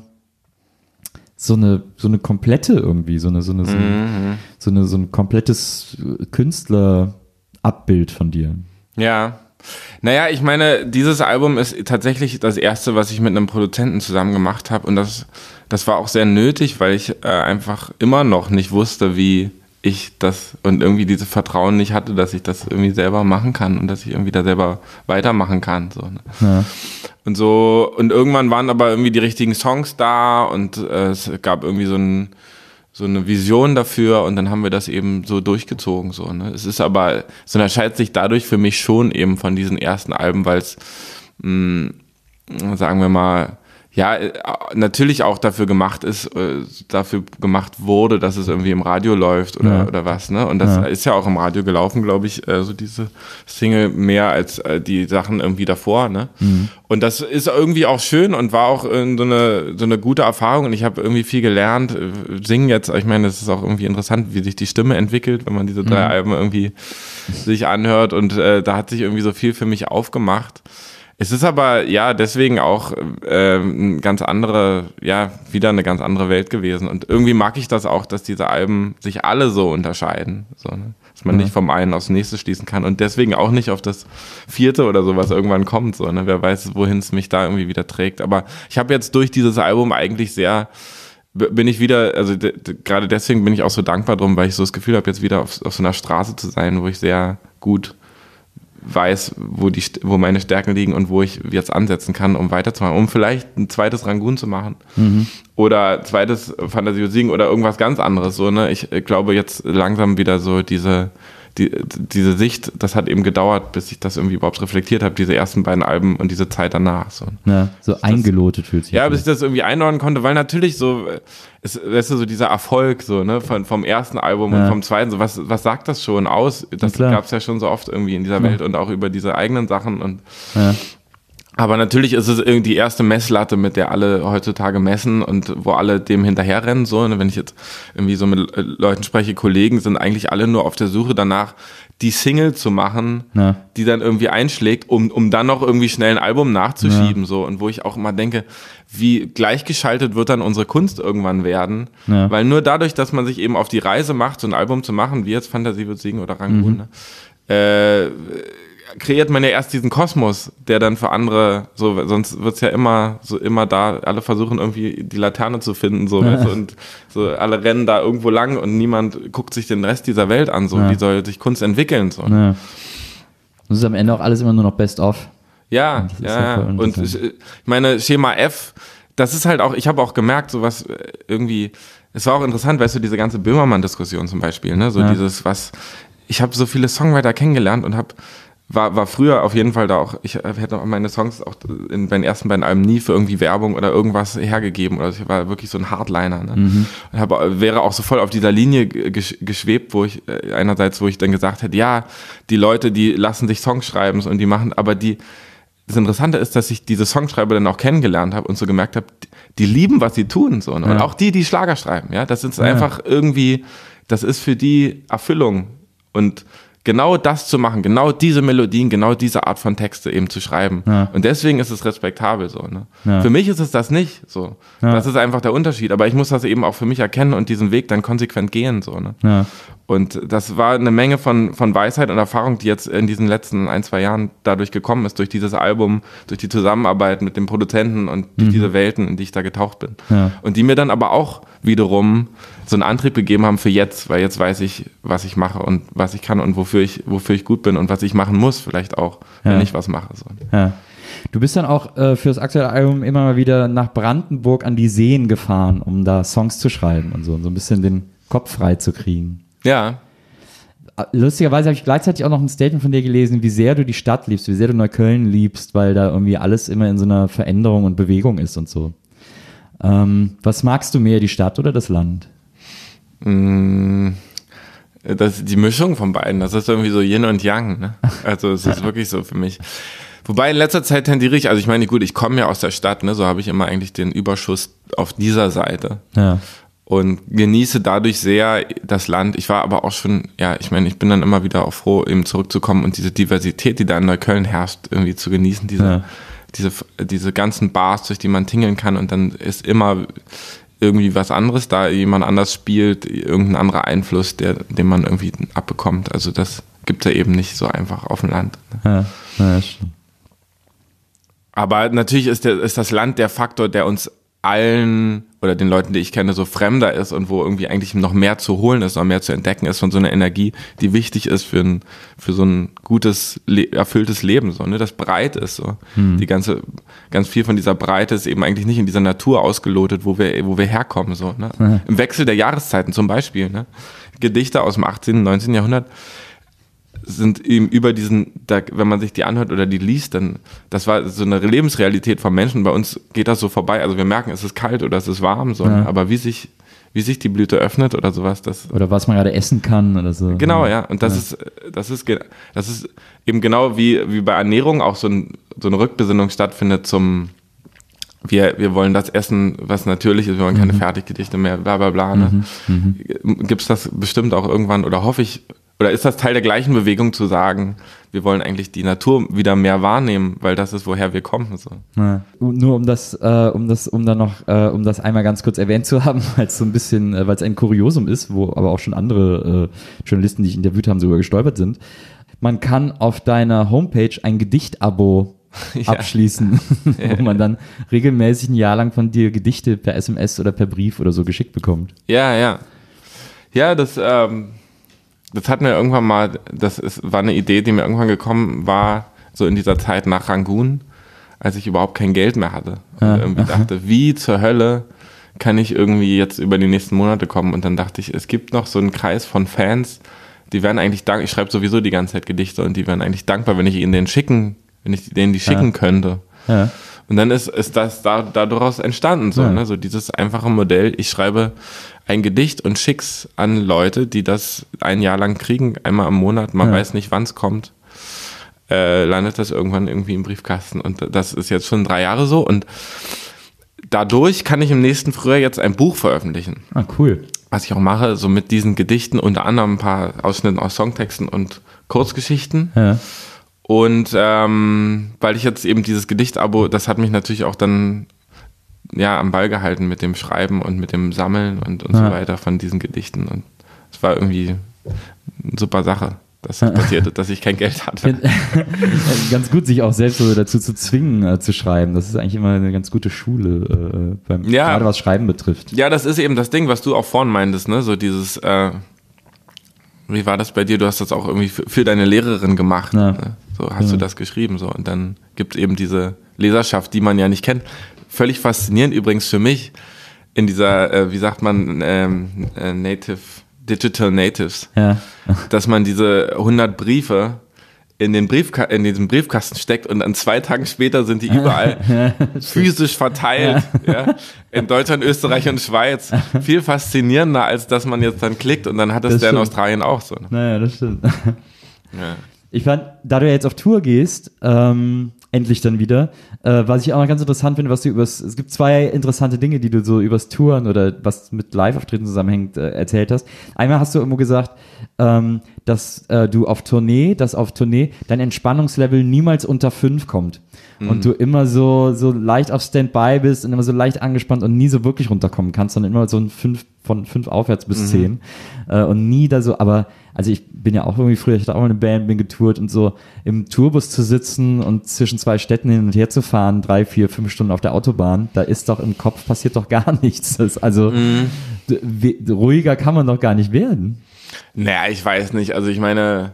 komplette irgendwie, so ein komplettes Künstlerabbild von dir. Ja. Naja, ich meine, dieses Album ist tatsächlich das erste, was ich mit einem Produzenten zusammen gemacht habe und das war auch sehr nötig, weil ich einfach immer noch nicht wusste, wie ich das und irgendwie dieses Vertrauen nicht hatte, dass ich das irgendwie selber machen kann und dass ich irgendwie da selber weitermachen kann. So, ne? Ja. Und so, und irgendwann waren aber irgendwie die richtigen Songs da und es gab irgendwie so eine Vision dafür und dann haben wir das eben so durchgezogen. So, ne? Es unterscheidet sich dadurch für mich schon eben von diesen ersten Alben, weil es, sagen wir mal, ja, natürlich auch dafür gemacht wurde, dass es irgendwie im Radio läuft oder was, ne? Und das ist ja auch im Radio gelaufen, glaube ich, so diese Single mehr als die Sachen irgendwie davor, ne? Und das ist irgendwie auch schön und war auch so eine gute Erfahrung und ich habe irgendwie viel gelernt. Singen jetzt, ich meine, es ist auch irgendwie interessant, wie sich die Stimme entwickelt, wenn man diese 3 Alben irgendwie sich anhört und da hat sich irgendwie so viel für mich aufgemacht. Es ist aber, ja, deswegen auch wieder eine ganz andere Welt gewesen. Und irgendwie mag ich das auch, dass diese Alben sich alle so unterscheiden. So, ne? dass man nicht vom einen aufs nächste schließen kann und deswegen auch nicht auf das 4. oder so, was irgendwann kommt, so, ne? Wer weiß, wohin es mich da irgendwie wieder trägt. Aber ich habe jetzt durch dieses Album eigentlich bin ich wieder, also gerade deswegen bin ich auch so dankbar drum, weil ich so das Gefühl habe, jetzt wieder auf so einer Straße zu sein, wo ich sehr gut weiß, wo meine Stärken liegen und wo ich jetzt ansetzen kann, um weiterzumachen, um vielleicht ein zweites Rangoon zu machen oder zweites Fantasy singen oder irgendwas ganz anderes. So, ne? Ich glaube jetzt langsam wieder so diese Sicht, das hat eben gedauert, bis ich das irgendwie überhaupt reflektiert habe, diese ersten beiden Alben und diese Zeit danach. So, ja, so eingelotet fühlt sich. Ja, bis ich das irgendwie einordnen konnte, weil natürlich so, weißt du, so dieser Erfolg so, ne, vom ersten Album und vom zweiten, so was sagt das schon aus? Das gab es ja schon so oft irgendwie in dieser Welt und auch über diese eigenen Sachen und aber natürlich ist es irgendwie die erste Messlatte, mit der alle heutzutage messen und wo alle dem hinterherrennen. So, ne? Wenn ich jetzt irgendwie so mit Leuten spreche, Kollegen sind eigentlich alle nur auf der Suche danach, die Single zu machen, die dann irgendwie einschlägt, um dann noch irgendwie schnell ein Album nachzuschieben. So. Und wo ich auch immer denke, wie gleichgeschaltet wird dann unsere Kunst irgendwann werden. Weil nur dadurch, dass man sich eben auf die Reise macht, so ein Album zu machen, wie jetzt Fantasie wird singen oder Rangoon, kreiert man ja erst diesen Kosmos, der dann für andere, so, sonst wird's ja immer da, alle versuchen irgendwie die Laterne zu finden, so, weißt du, und so, alle rennen da irgendwo lang und niemand guckt sich den Rest dieser Welt an, so, wie soll sich Kunst entwickeln, so. Ja. Das ist am Ende auch alles immer nur noch Best-of. Ja, und ich meine, Schema F, das ist halt auch, ich habe auch gemerkt, so was irgendwie, es war auch interessant, weißt du, diese ganze Böhmermann-Diskussion zum Beispiel, ne, so dieses, ich habe so viele Songwriter kennengelernt und war früher auf jeden Fall da auch, ich hätte auch meine Songs auch in meinen ersten beiden Alben nie für irgendwie Werbung oder irgendwas hergegeben oder ich war wirklich so ein Hardliner, ne? Und wäre auch so voll auf dieser Linie geschwebt, wo ich dann gesagt hätte, ja, die Leute, die lassen sich Songs schreiben und die machen, aber das Interessante ist, dass ich diese Songschreiber dann auch kennengelernt habe und so gemerkt habe, die lieben, was sie tun, so, ne? Und auch die Schlager schreiben, ja, das ist einfach irgendwie, das ist für die Erfüllung und genau das zu machen, genau diese Melodien, genau diese Art von Texte eben zu schreiben. Und deswegen ist es respektabel so. Ne? Für mich ist es das nicht so. Das ist einfach der Unterschied. Aber ich muss das eben auch für mich erkennen und diesen Weg dann konsequent gehen. So, ne? Und das war eine Menge von Weisheit und Erfahrung, die jetzt in diesen letzten 1-2 Jahren dadurch gekommen ist, durch dieses Album, durch die Zusammenarbeit mit dem Produzenten und durch diese Welten, in die ich da getaucht bin. Und die mir dann aber auch wiederum so einen Antrieb gegeben haben für jetzt, weil jetzt weiß ich, was ich mache und was ich kann und wofür ich gut bin und was ich machen muss, vielleicht auch, wenn ich was mache. So. Ja. Du bist dann auch für das aktuelle Album immer mal wieder nach Brandenburg an die Seen gefahren, um da Songs zu schreiben und so ein bisschen den Kopf frei zu kriegen. Ja. Lustigerweise habe ich gleichzeitig auch noch ein Statement von dir gelesen, wie sehr du die Stadt liebst, wie sehr du Neukölln liebst, weil da irgendwie alles immer in so einer Veränderung und Bewegung ist und so. Was magst du mehr, die Stadt oder das Land? Das ist die Mischung von beiden. Das ist irgendwie so Yin und Yang. Ne? Also es ist wirklich so für mich. Wobei in letzter Zeit tendiere ich, also ich meine, gut, ich komme ja aus der Stadt, ne, so habe ich immer eigentlich den Überschuss auf dieser Seite. Ja. Und genieße dadurch sehr das Land. Ich war aber auch schon, ja, ich meine, ich bin dann immer wieder auch froh, eben zurückzukommen und diese Diversität, die da in Neukölln herrscht, irgendwie zu genießen, diese ganzen Bars, durch die man tingeln kann und dann ist immer irgendwie was anderes, da jemand anders spielt, irgendein anderer Einfluss, den man irgendwie abbekommt. Also das gibt es ja eben nicht so einfach auf dem Land. Ne? Ja, stimmt. Aber natürlich ist das Land der Faktor, der uns allen oder den Leuten, die ich kenne, so fremder ist und wo irgendwie eigentlich noch mehr zu holen ist, noch mehr zu entdecken ist von so einer Energie, die wichtig ist für so ein gutes, erfülltes Leben, so, ne, das breit ist, so. Ganz viel von dieser Breite ist eben eigentlich nicht in dieser Natur ausgelotet, wo wir herkommen, so, ne. Im Wechsel der Jahreszeiten zum Beispiel, ne. Gedichte aus dem 18., 19. Jahrhundert sind eben über wenn man sich die anhört oder die liest, dann, das war so eine Lebensrealität von Menschen. Bei uns geht das so vorbei. Also wir merken, es ist kalt oder es ist warm, so, aber wie sich die Blüte öffnet oder sowas, oder was man gerade essen kann oder so. Genau, ja. Und das ist eben genau wie bei Ernährung auch so eine Rückbesinnung stattfindet zum wir wollen das essen, was natürlich ist, wir wollen keine Fertiggedichte mehr, bla bla bla. Ne? Gibt es das bestimmt auch irgendwann oder hoffe ich, oder ist das Teil der gleichen Bewegung zu sagen, wir wollen eigentlich die Natur wieder mehr wahrnehmen, weil das ist, woher wir kommen. So. Ja. Nur um das einmal ganz kurz erwähnt zu haben, weil es so ein bisschen, weil es ein Kuriosum ist, wo aber auch schon andere Journalisten, die ich interviewt haben, sogar gestolpert sind. Man kann auf deiner Homepage ein Gedicht-Abo abschließen, wo man dann regelmäßig ein Jahr lang von dir Gedichte per SMS oder per Brief oder so geschickt bekommt. Ja, das hat mir irgendwann mal, war eine Idee, die mir irgendwann gekommen war, so in dieser Zeit nach Rangoon, als ich überhaupt kein Geld mehr hatte. Und irgendwie dachte, wie zur Hölle kann ich irgendwie jetzt über die nächsten Monate kommen? Und dann dachte ich, es gibt noch so einen Kreis von Fans, die werden eigentlich dankbar, ich schreibe sowieso die ganze Zeit Gedichte und die werden eigentlich dankbar, wenn ich denen die schicken könnte. Ja. Und dann ist das daraus entstanden, so, ne? So dieses einfache Modell, ich schreibe ein Gedicht und schick's an Leute, die das ein Jahr lang kriegen, einmal im Monat, man weiß nicht, wann es kommt, landet das irgendwann irgendwie im Briefkasten und das ist jetzt schon 3 Jahre so und dadurch kann ich im nächsten Frühjahr jetzt ein Buch veröffentlichen. Ah, cool. Was ich auch mache, so mit diesen Gedichten, unter anderem ein paar Ausschnitten aus Songtexten und Kurzgeschichten. Ja. Und weil ich jetzt eben dieses Gedicht-Abo, das hat mich natürlich auch dann am Ball gehalten mit dem Schreiben und mit dem Sammeln und so weiter von diesen Gedichten. Und es war irgendwie eine super Sache, dass das passierte, dass ich kein Geld hatte. Ganz gut, sich auch selbst so dazu zu zwingen, zu schreiben. Das ist eigentlich immer eine ganz gute Schule, gerade was Schreiben betrifft. Ja, das ist eben das Ding, was du auch vorhin meintest, ne? So dieses, wie war das bei dir? Du hast das auch irgendwie für deine Lehrerin gemacht. Ja. Ne? So hast du das geschrieben. So. Und dann gibt es eben diese Leserschaft, die man ja nicht kennt. Völlig faszinierend übrigens für mich in dieser, wie sagt man, Digital Natives, dass man diese 100 Briefe in diesem Briefkasten steckt und dann 2 Tagen später sind die überall physisch verteilt. Ja, in Deutschland, Österreich und Schweiz. Viel faszinierender, als dass man jetzt dann klickt und dann hat es der in Australien auch so. Ne? Naja, das stimmt. Ja. Ich fand, da du ja jetzt auf Tour gehst, endlich dann wieder, was ich auch noch ganz interessant finde, es gibt 2 interessante Dinge, die du so übers Touren oder was mit Live-Auftritten zusammenhängt erzählt hast. Einmal hast du irgendwo gesagt, dass du auf Tournee dein Entspannungslevel niemals unter 5 kommt. Und du immer so leicht auf Standby bist und immer so leicht angespannt und nie so wirklich runterkommen kannst, sondern immer so ein 5 von 5 aufwärts bis 10. Und nie da so, aber also ich bin ja auch irgendwie früher, ich hatte auch mal eine Band, bin getourt und so im Tourbus zu sitzen und zwischen 2 Städten hin und her zu fahren, 3, 4, 5 Stunden auf der Autobahn, da ist doch im Kopf passiert doch gar nichts. Das ist also ruhiger kann man doch gar nicht werden. Naja, ich weiß nicht. Also ich meine,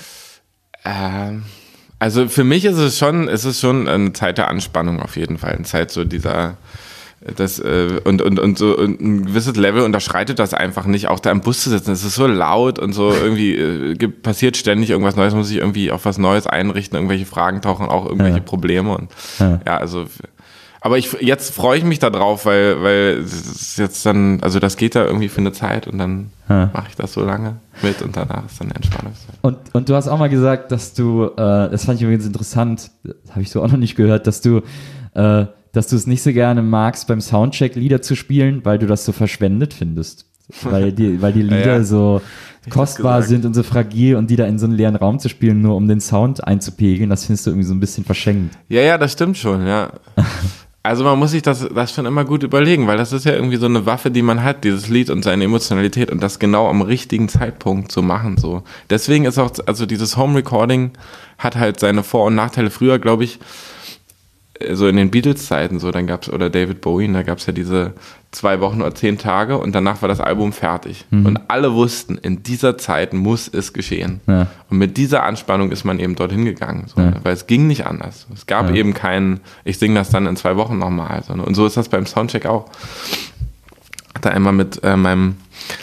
also für mich ist es schon eine Zeit der Anspannung auf jeden Fall. Eine Zeit so dieser, und so ein gewisses Level unterschreitet das einfach nicht, auch da im Bus zu sitzen. Es ist so laut und so irgendwie passiert ständig irgendwas Neues, muss ich irgendwie auf was Neues einrichten, irgendwelche Fragen tauchen, auch irgendwelche Probleme und also. Aber jetzt freue ich mich da drauf, weil es jetzt dann, also das geht da irgendwie für eine Zeit und dann mache ich das so lange mit und danach ist dann Entspannungszeit. Und du hast auch mal gesagt, dass du, das fand ich übrigens interessant, das habe ich so auch noch nicht gehört, dass du es nicht so gerne magst, beim Soundcheck Lieder zu spielen, weil du das so verschwendet findest. Weil die Lieder so kostbar sind und so fragil und die da in so einen leeren Raum zu spielen, nur um den Sound einzupegeln, das findest du irgendwie so ein bisschen verschenkt. Ja, das stimmt schon, ja. Also man muss sich das schon immer gut überlegen, weil das ist ja irgendwie so eine Waffe, die man hat, dieses Lied und seine Emotionalität und das genau am richtigen Zeitpunkt zu machen. So. Deswegen ist auch, also dieses Home Recording hat halt seine Vor- und Nachteile. Früher, glaube ich, so in den Beatles-Zeiten, so, dann gab's, oder David Bowie, da gab's ja diese 2 Wochen oder 10 Tage und danach war das Album fertig. Und alle wussten, in dieser Zeit muss es geschehen. Ja. Und mit dieser Anspannung ist man eben dorthin gegangen, so, weil es ging nicht anders. Es gab eben keinen, ich singe das dann in 2 Wochen nochmal. So, und so ist das beim Soundcheck auch. Hatte einmal mit meinem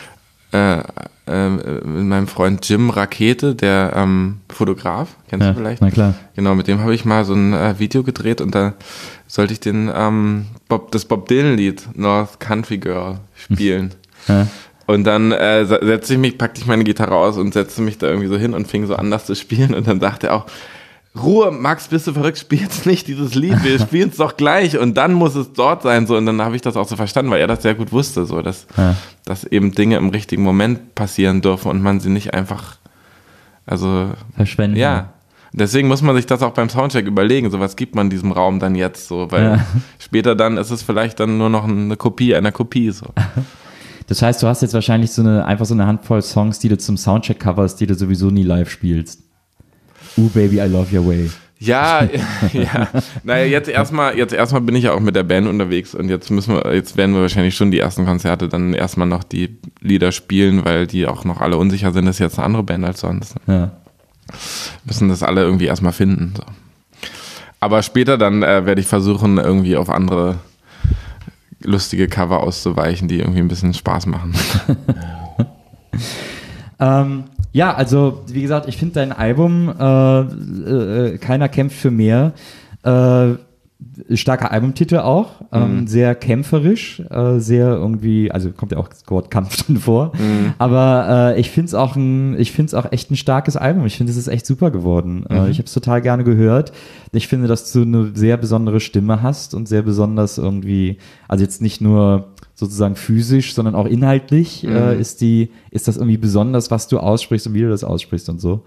Freund Jim Rakete, der Fotograf, kennst du vielleicht? Na klar. Genau, mit dem habe ich mal so ein Video gedreht und da sollte ich das Bob Dylan-Lied North Country Girl spielen. Ja. Und dann packte ich meine Gitarre aus und setzte mich da irgendwie so hin und fing so an, das zu spielen und dann dachte er auch, Ruhe, Max, bist du verrückt, spielst nicht dieses Lied, wir spielen es doch gleich und dann muss es dort sein, so, und dann habe ich das auch so verstanden, weil er das sehr gut wusste, so, dass eben Dinge im richtigen Moment passieren dürfen und man sie nicht einfach, verschwenden. Ja. Deswegen muss man sich das auch beim Soundcheck überlegen, so was gibt man diesem Raum dann jetzt so, weil später dann ist es vielleicht dann nur noch eine Kopie einer Kopie, so. Das heißt, du hast jetzt wahrscheinlich einfach so eine Handvoll Songs, die du zum Soundcheck coverst, die du sowieso nie live spielst. Baby, I love your way. Ja. Naja, jetzt erstmal bin ich ja auch mit der Band unterwegs und jetzt werden wir wahrscheinlich schon die ersten Konzerte dann erstmal noch die Lieder spielen, weil die auch noch alle unsicher sind, das ist jetzt eine andere Band als sonst. Ja. Müssen das alle irgendwie erstmal finden. So. Aber später dann werde ich versuchen, irgendwie auf andere lustige Cover auszuweichen, die irgendwie ein bisschen Spaß machen. Ja, also wie gesagt, ich finde dein Album Keiner kämpft für mehr starker Albumtitel auch, sehr kämpferisch, sehr irgendwie, also kommt ja auch das Wort Kampf drin vor, aber ich finde es auch echt ein starkes Album. Ich finde, es ist echt super geworden. Ich habe es total gerne gehört. Ich finde, dass du eine sehr besondere Stimme hast und sehr besonders irgendwie, also jetzt nicht nur sozusagen physisch, sondern auch inhaltlich ist das irgendwie besonders, was du aussprichst und wie du das aussprichst und so.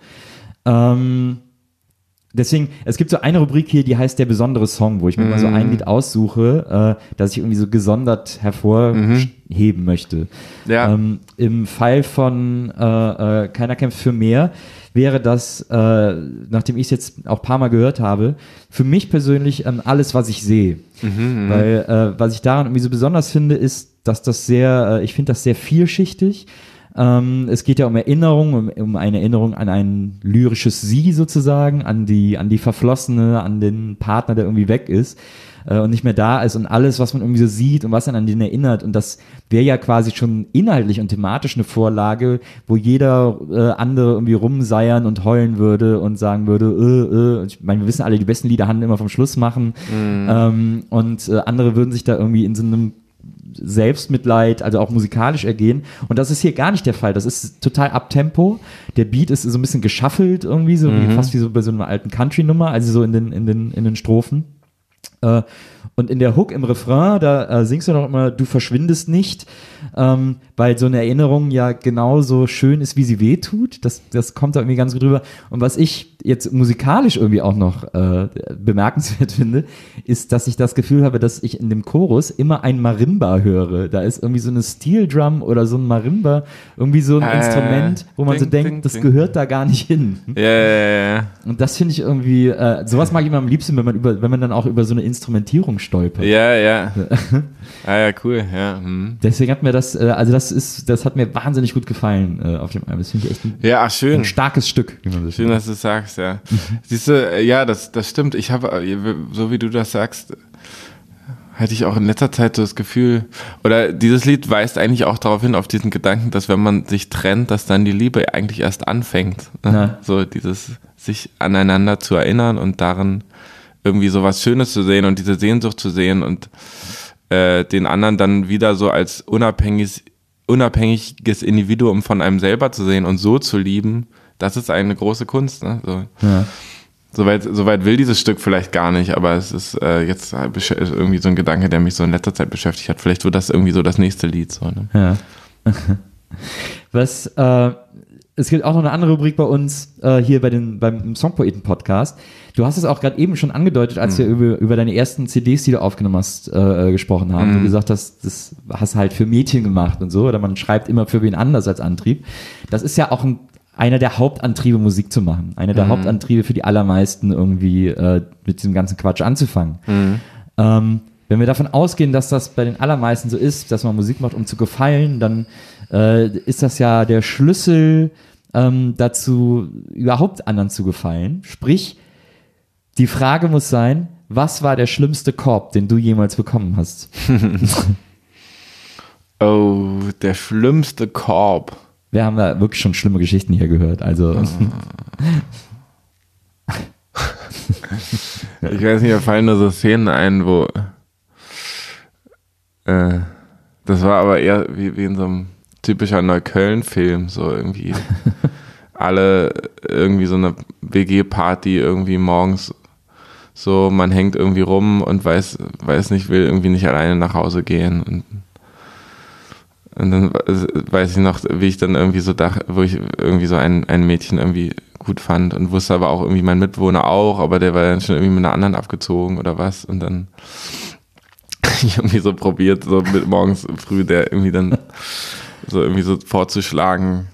Deswegen, es gibt so eine Rubrik hier, die heißt der besondere Song, wo ich mir mal so ein Lied aussuche, das ich irgendwie so gesondert hervorheben möchte. Ja. Im Fall von Keiner kämpft für mehr wäre das, nachdem ich es jetzt auch ein paar Mal gehört habe, für mich persönlich alles, was ich sehe. Weil was ich daran irgendwie so besonders finde, ist, dass das ich finde das sehr vielschichtig. Es geht ja um Erinnerung, um eine Erinnerung an ein lyrisches Sie sozusagen, an die Verflossene, an den Partner, der irgendwie weg ist und nicht mehr da ist und alles, was man irgendwie so sieht und was einen an den erinnert. Und das wäre ja quasi schon inhaltlich und thematisch eine Vorlage, wo jeder andere irgendwie rumseiern und heulen würde und sagen würde, ich meine, wir wissen alle, die besten Lieder handeln immer vom Schluss machen und andere würden sich da irgendwie in so einem Selbstmitleid, also auch musikalisch ergehen. Und das ist hier gar nicht der Fall. Das ist total Abtempo. Der Beat ist so ein bisschen geschaffelt irgendwie, so fast wie so bei so einer alten Country-Nummer, also so in den Strophen. Und in der Hook im Refrain, da singst du doch immer, du verschwindest nicht, weil so eine Erinnerung ja genauso schön ist, wie sie wehtut. Das kommt da irgendwie ganz gut rüber. Und was ich jetzt musikalisch irgendwie auch noch bemerkenswert finde, ist, dass ich das Gefühl habe, dass ich in dem Chorus immer ein Marimba höre. Da ist irgendwie so eine Steel Drum oder so ein Marimba, irgendwie so ein Instrument, wo man so denkt, das gehört da gar nicht hin. Ja. Und das finde ich irgendwie, sowas mag ich immer am liebsten, wenn man dann auch über so eine Instrumentierung stolpert. Ja. Ja, cool, ja. Deswegen hat mir das hat mir wahnsinnig gut gefallen auf dem Album. Das finde ich echt schön. Ein starkes Stück. Wie man das schön, dass du es sagst, ja. Siehst du, ja, das stimmt. Ich habe, so wie du das sagst, hatte ich auch in letzter Zeit so das Gefühl, oder dieses Lied weist eigentlich auch darauf hin, auf diesen Gedanken, dass wenn man sich trennt, dass dann die Liebe eigentlich erst anfängt. Ne? So dieses sich aneinander zu erinnern und darin irgendwie so was Schönes zu sehen und diese Sehnsucht zu sehen und den anderen dann wieder so als unabhängiges Individuum von einem selber zu sehen und so zu lieben, das ist eine große Kunst. Ne? So. Ja. Soweit will dieses Stück vielleicht gar nicht, aber es ist jetzt irgendwie so ein Gedanke, der mich so in letzter Zeit beschäftigt hat. Vielleicht wird das irgendwie so das nächste Lied. So, ne? Ja. Es gibt auch noch eine andere Rubrik bei uns hier beim Songpoeten-Podcast. Du hast es auch gerade eben schon angedeutet, als wir über deine ersten CDs, die du aufgenommen hast, gesprochen haben. Du gesagt hast, das hast halt für Mädchen gemacht und so, oder man schreibt immer für wen anders als Antrieb. Das ist ja auch einer der Hauptantriebe, Musik zu machen. Einer der Hauptantriebe für die allermeisten irgendwie mit diesem ganzen Quatsch anzufangen. Wenn wir davon ausgehen, dass das bei den allermeisten so ist, dass man Musik macht, um zu gefallen, dann ist das ja der Schlüssel dazu, überhaupt anderen zu gefallen. Sprich, die Frage muss sein, was war der schlimmste Korb, den du jemals bekommen hast? Oh, der schlimmste Korb. Wir haben da wirklich schon schlimme Geschichten hier gehört. Also ich weiß nicht, da fallen nur so Szenen ein, wo das war aber eher wie in so einem typischer Neukölln-Film, so irgendwie alle irgendwie so eine WG-Party irgendwie morgens so, man hängt irgendwie rum und weiß nicht, will irgendwie nicht alleine nach Hause gehen und dann weiß ich noch, wie ich dann irgendwie so dachte, wo ich irgendwie so ein Mädchen irgendwie gut fand und wusste aber auch irgendwie mein Mitbewohner auch, aber der war dann schon irgendwie mit einer anderen abgezogen oder was und dann ich irgendwie so probiert, so mit morgens früh der irgendwie dann so irgendwie so vorzuschlagen,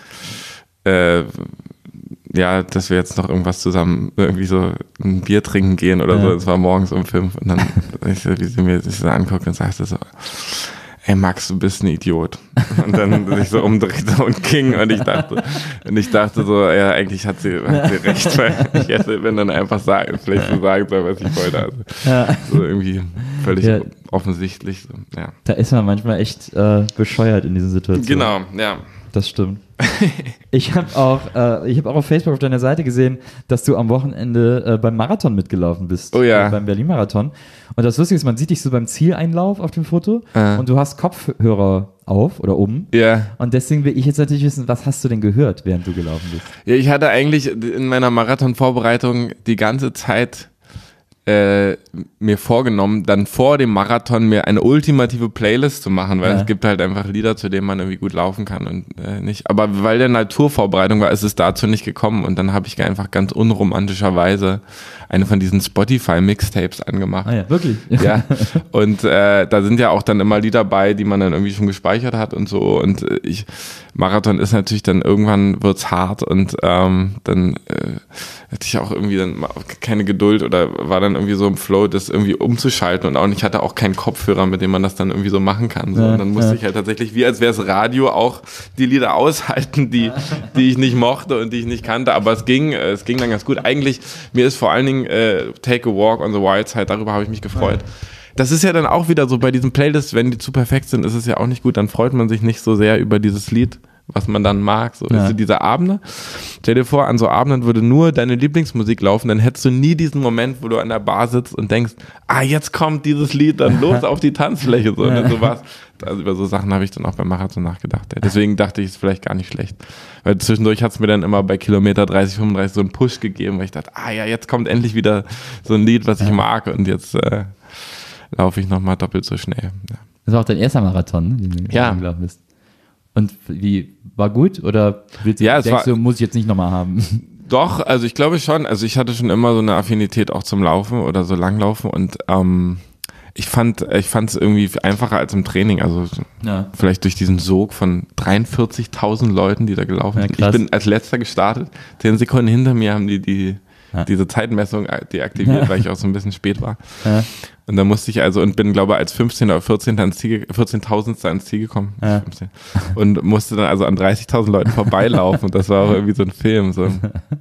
ja, dass wir jetzt noch irgendwas zusammen irgendwie so ein Bier trinken gehen oder so. Es war morgens um 5 und dann, wie sie mir sich so anguckt und sagte so, ey Max, du bist ein Idiot. Und dann sich so umdrehte und ging und ich dachte so, ja, eigentlich hat sie recht, weil ich hätte, wenn dann einfach vielleicht so sagen soll, was ich wollte. Also, so irgendwie völlig offensichtlich. So, ja. Da ist man manchmal echt bescheuert in diesen Situationen. Genau, ja. Das stimmt. Ich habe auch auf Facebook auf deiner Seite gesehen, dass du am Wochenende beim Marathon mitgelaufen bist. Oh ja. Beim Berlin-Marathon. Und das Lustige ist, man sieht dich so beim Zieleinlauf auf dem Foto und du hast Kopfhörer auf oder um. Ja. Und deswegen will ich jetzt natürlich wissen, was hast du denn gehört, während du gelaufen bist? Ja, ich hatte eigentlich in meiner Marathon-Vorbereitung die ganze Zeit mir vorgenommen, dann vor dem Marathon mir eine ultimative Playlist zu machen, weil es gibt halt einfach Lieder, zu denen man irgendwie gut laufen kann und nicht. Aber weil der Naturvorbereitung war, ist es dazu nicht gekommen und dann habe ich einfach ganz unromantischerweise eine von diesen Spotify-Mixtapes angemacht. Ah ja, wirklich? Ja, und da sind ja auch dann immer Lieder bei, die man dann irgendwie schon gespeichert hat und so und Marathon ist natürlich dann irgendwann wird's hart und dann hatte ich auch irgendwie dann keine Geduld oder war dann irgendwie so im Flow, das irgendwie umzuschalten und ich hatte auch keinen Kopfhörer, mit dem man das dann irgendwie so machen kann. So. Und dann musste ich halt tatsächlich, wie als wäre es Radio, auch die Lieder aushalten, die ich nicht mochte und die ich nicht kannte. Aber es ging dann ganz gut. Eigentlich, mir ist vor allen Dingen Take a Walk on the Wild Side, darüber habe ich mich gefreut. Das ist ja dann auch wieder so bei diesen Playlists, wenn die zu perfekt sind, ist es ja auch nicht gut, dann freut man sich nicht so sehr über dieses Lied, was man dann mag. So, weißt du, diese Abende, stell dir vor, an so Abenden würde nur deine Lieblingsmusik laufen, dann hättest du nie diesen Moment, wo du an der Bar sitzt und denkst, jetzt kommt dieses Lied, dann los auf die Tanzfläche. So, ne, sowas. Also über so Sachen habe ich dann auch beim Marathon nachgedacht. Ja. Deswegen dachte ich, es ist vielleicht gar nicht schlecht. Weil zwischendurch hat es mir dann immer bei Kilometer 30, 35 so einen Push gegeben, weil ich dachte, jetzt kommt endlich wieder so ein Lied, was ich mag und jetzt laufe ich nochmal doppelt so schnell. Ja. Das war auch dein erster Marathon, den du gelaufen bist. Und wie, war gut oder muss ich jetzt nicht nochmal haben? Doch, also ich glaube schon, also ich hatte schon immer so eine Affinität auch zum Laufen oder so Langlaufen und ich fand es irgendwie einfacher als im Training, also vielleicht durch diesen Sog von 43.000 Leuten, die da gelaufen sind. Ich bin als letzter gestartet, 10 Sekunden hinter mir haben diese Zeitmessung deaktiviert, weil ich auch so ein bisschen spät war. Ja. Und dann musste ich und bin, glaube ich, als 15. oder 14.000. ans Ziel gekommen. Ja. Und musste dann also an 30.000 Leuten vorbeilaufen. Und das war auch irgendwie so ein Film. So.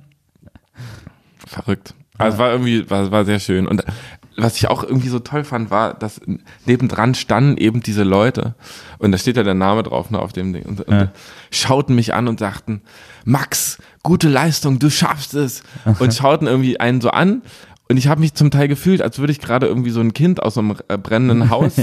Verrückt. Also es war irgendwie, war sehr schön. Und was ich auch irgendwie so toll fand, war, dass nebendran standen eben diese Leute. Und da steht ja der Name drauf, ne, auf dem Ding. Und schauten mich an und sagten, Max, gute Leistung, du schaffst es. Und schauten irgendwie einen so an. Und ich habe mich zum Teil gefühlt, als würde ich gerade irgendwie so ein Kind aus so einem brennenden Haus,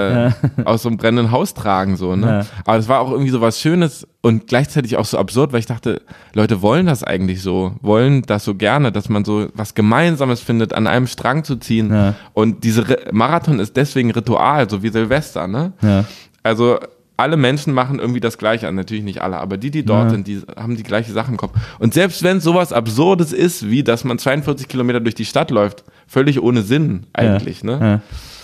tragen, so, ne? Ja. Aber es war auch irgendwie so was Schönes und gleichzeitig auch so absurd, weil ich dachte, Leute wollen das eigentlich so, wollen das so gerne, dass man so was Gemeinsames findet, an einem Strang zu ziehen. Ja. Und diese Marathon ist deswegen Ritual, so wie Silvester, ne? Ja. Also, alle Menschen machen irgendwie das Gleiche an, natürlich nicht alle, aber die dort sind, die haben die gleiche Sache im Kopf. Und selbst wenn sowas Absurdes ist, wie dass man 42 Kilometer durch die Stadt läuft, völlig ohne Sinn eigentlich, ne?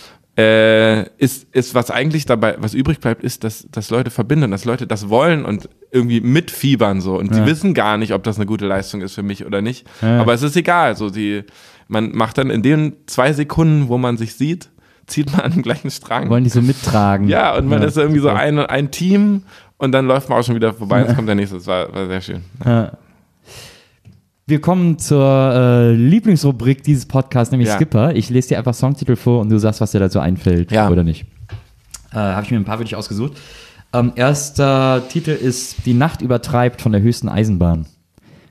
Ist was eigentlich dabei, was übrig bleibt, ist, dass Leute verbinden, dass Leute das wollen und irgendwie mitfiebern so. Und die wissen gar nicht, ob das eine gute Leistung ist für mich oder nicht. Ja. Aber es ist egal. So man macht dann in den 2 Sekunden, wo man sich sieht, zieht man an den gleichen Strang. Wollen die so mittragen. Ja, und man ist irgendwie so ein Team und dann läuft man auch schon wieder vorbei und es kommt der nächste. Das war sehr schön. Ja. Wir kommen zur Lieblingsrubrik dieses Podcasts, nämlich Skipper. Ich lese dir einfach Songtitel vor und du sagst, was dir dazu einfällt oder nicht. Habe ich mir ein paar für dich ausgesucht. Erster Titel ist Die Nacht übertreibt von der höchsten Eisenbahn.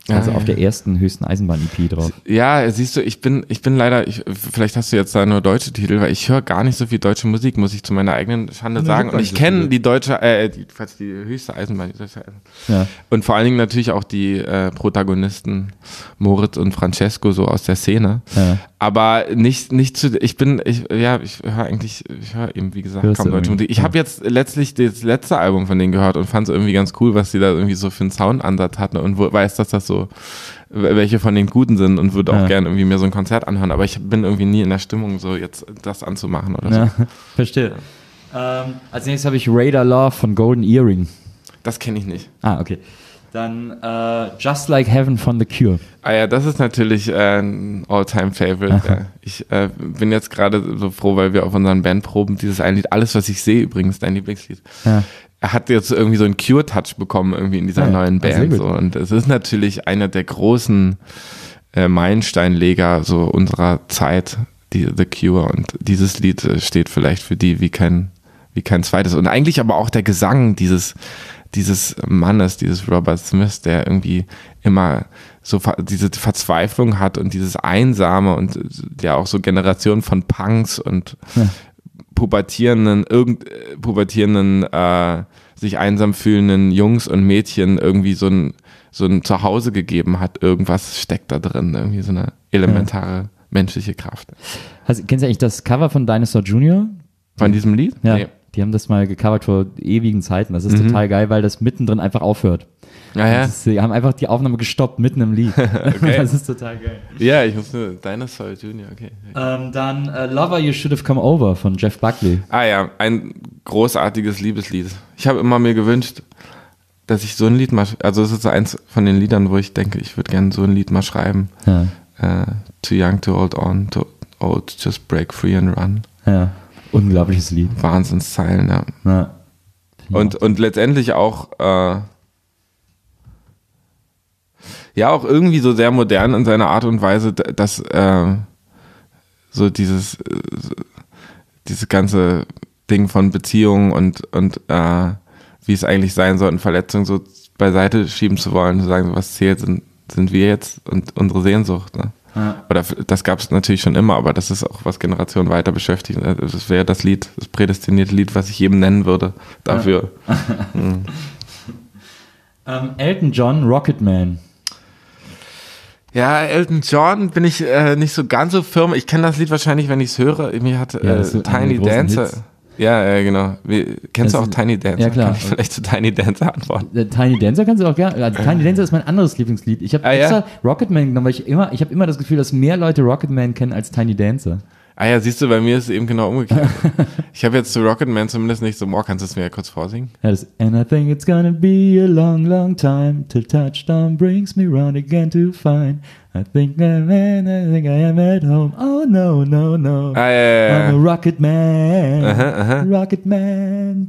Also auf der ersten höchsten Eisenbahn-EP drauf. Ja, siehst du, ich bin leider, vielleicht hast du jetzt da nur deutsche Titel, weil ich höre gar nicht so viel deutsche Musik, muss ich zu meiner eigenen Schande sagen. Und ich kenne die deutsche, die höchste Eisenbahn. Ja. Und vor allen Dingen natürlich auch die Protagonisten Moritz und Francesco so aus der Szene. Ja. Aber nicht zu, ich höre eben, wie gesagt, kaum deutsche Musik. Ich habe jetzt letztlich das letzte Album von denen gehört und fand es irgendwie ganz cool, was sie da irgendwie so für einen Soundansatz hatten und weiß, dass das so, welche von den Guten sind und würde auch gerne irgendwie mir so ein Konzert anhören, aber ich bin irgendwie nie in der Stimmung, so jetzt das anzumachen oder so. Verstehe. Als nächstes habe ich Radar Love von Golden Earring. Das kenne ich nicht. Ah, okay. Dann Just Like Heaven von The Cure. Ah ja, das ist natürlich ein All-Time-Favorite. Ja. Ich bin jetzt gerade so froh, weil wir auf unseren Bandproben dieses ein Lied, Alles, was ich sehe, übrigens, dein Lieblingslied, er hat jetzt irgendwie so einen Cure-Touch bekommen irgendwie in dieser neuen Band. So. Und es ist natürlich einer der großen Meilensteinleger so unserer Zeit, The Cure. Und dieses Lied steht vielleicht für die wie kein zweites. Und eigentlich aber auch der Gesang dieses Mannes, dieses Robert Smith, der irgendwie immer so diese Verzweiflung hat und dieses Einsame und ja auch so Generationen von Punks und pubertierenden, sich einsam fühlenden Jungs und Mädchen irgendwie so ein Zuhause gegeben hat. Irgendwas steckt da drin, irgendwie so eine elementare menschliche Kraft. Kennst du eigentlich das Cover von Dinosaur Jr.? Von diesem Lied? Ja. Nee. Die haben das mal gecovert vor ewigen Zeiten. Das ist total geil, weil das mittendrin einfach aufhört. Ja. Sie haben einfach die Aufnahme gestoppt mitten im Lied. Okay. Das ist total geil. Ja, ich muss nur Dinosaur Jr., okay. Dann Lover You Should Have Come Over von Jeff Buckley. Ah ja, ein großartiges Liebeslied. Ich habe immer mir gewünscht, dass ich so ein Lied mal, also es ist so eins von den Liedern, wo ich denke, ich würde gerne so ein Lied mal schreiben. Ja. Too young to hold on, too old, just break free and run. Ja. Unglaubliches Lied. Wahnsinnszeilen, ja. Und letztendlich auch auch irgendwie so sehr modern in seiner Art und Weise, dass so dieses ganze Ding von Beziehungen und wie es eigentlich sein soll, Verletzungen so beiseite schieben zu wollen, zu sagen, was zählt, sind wir jetzt und unsere Sehnsucht, ne? Ja. Oder das gab es natürlich schon immer, aber das ist auch, was Generationen weiter beschäftigt. Das wäre das Lied, das prädestinierte Lied, was ich jedem nennen würde dafür. Elton John, Rocketman. Ja, Elton John bin ich nicht so ganz so firm. Ich kenne das Lied wahrscheinlich, wenn ich es höre. Mir hat Tiny Dancer. Hits. Ja, genau. Kennst du auch Tiny Dancer? Ja, klar. Kann ich vielleicht zu Tiny Dancer antworten? Tiny Dancer kannst du auch gerne. Also Tiny Dancer ist mein anderes Lieblingslied. Ich habe extra Rocketman genommen, weil ich habe immer das Gefühl, dass mehr Leute Rocketman kennen als Tiny Dancer. Ah ja, siehst du, bei mir ist es eben genau umgekehrt. Ich habe jetzt zu Rocketman zumindest nicht so, kannst du es mir ja kurz vorsingen? Ja, And I think it's gonna be a long, long time till touchdown brings me round again to find I think I am at home. Oh no, no, no. Ah, ja. I'm a Rocket Man. Rocket Man.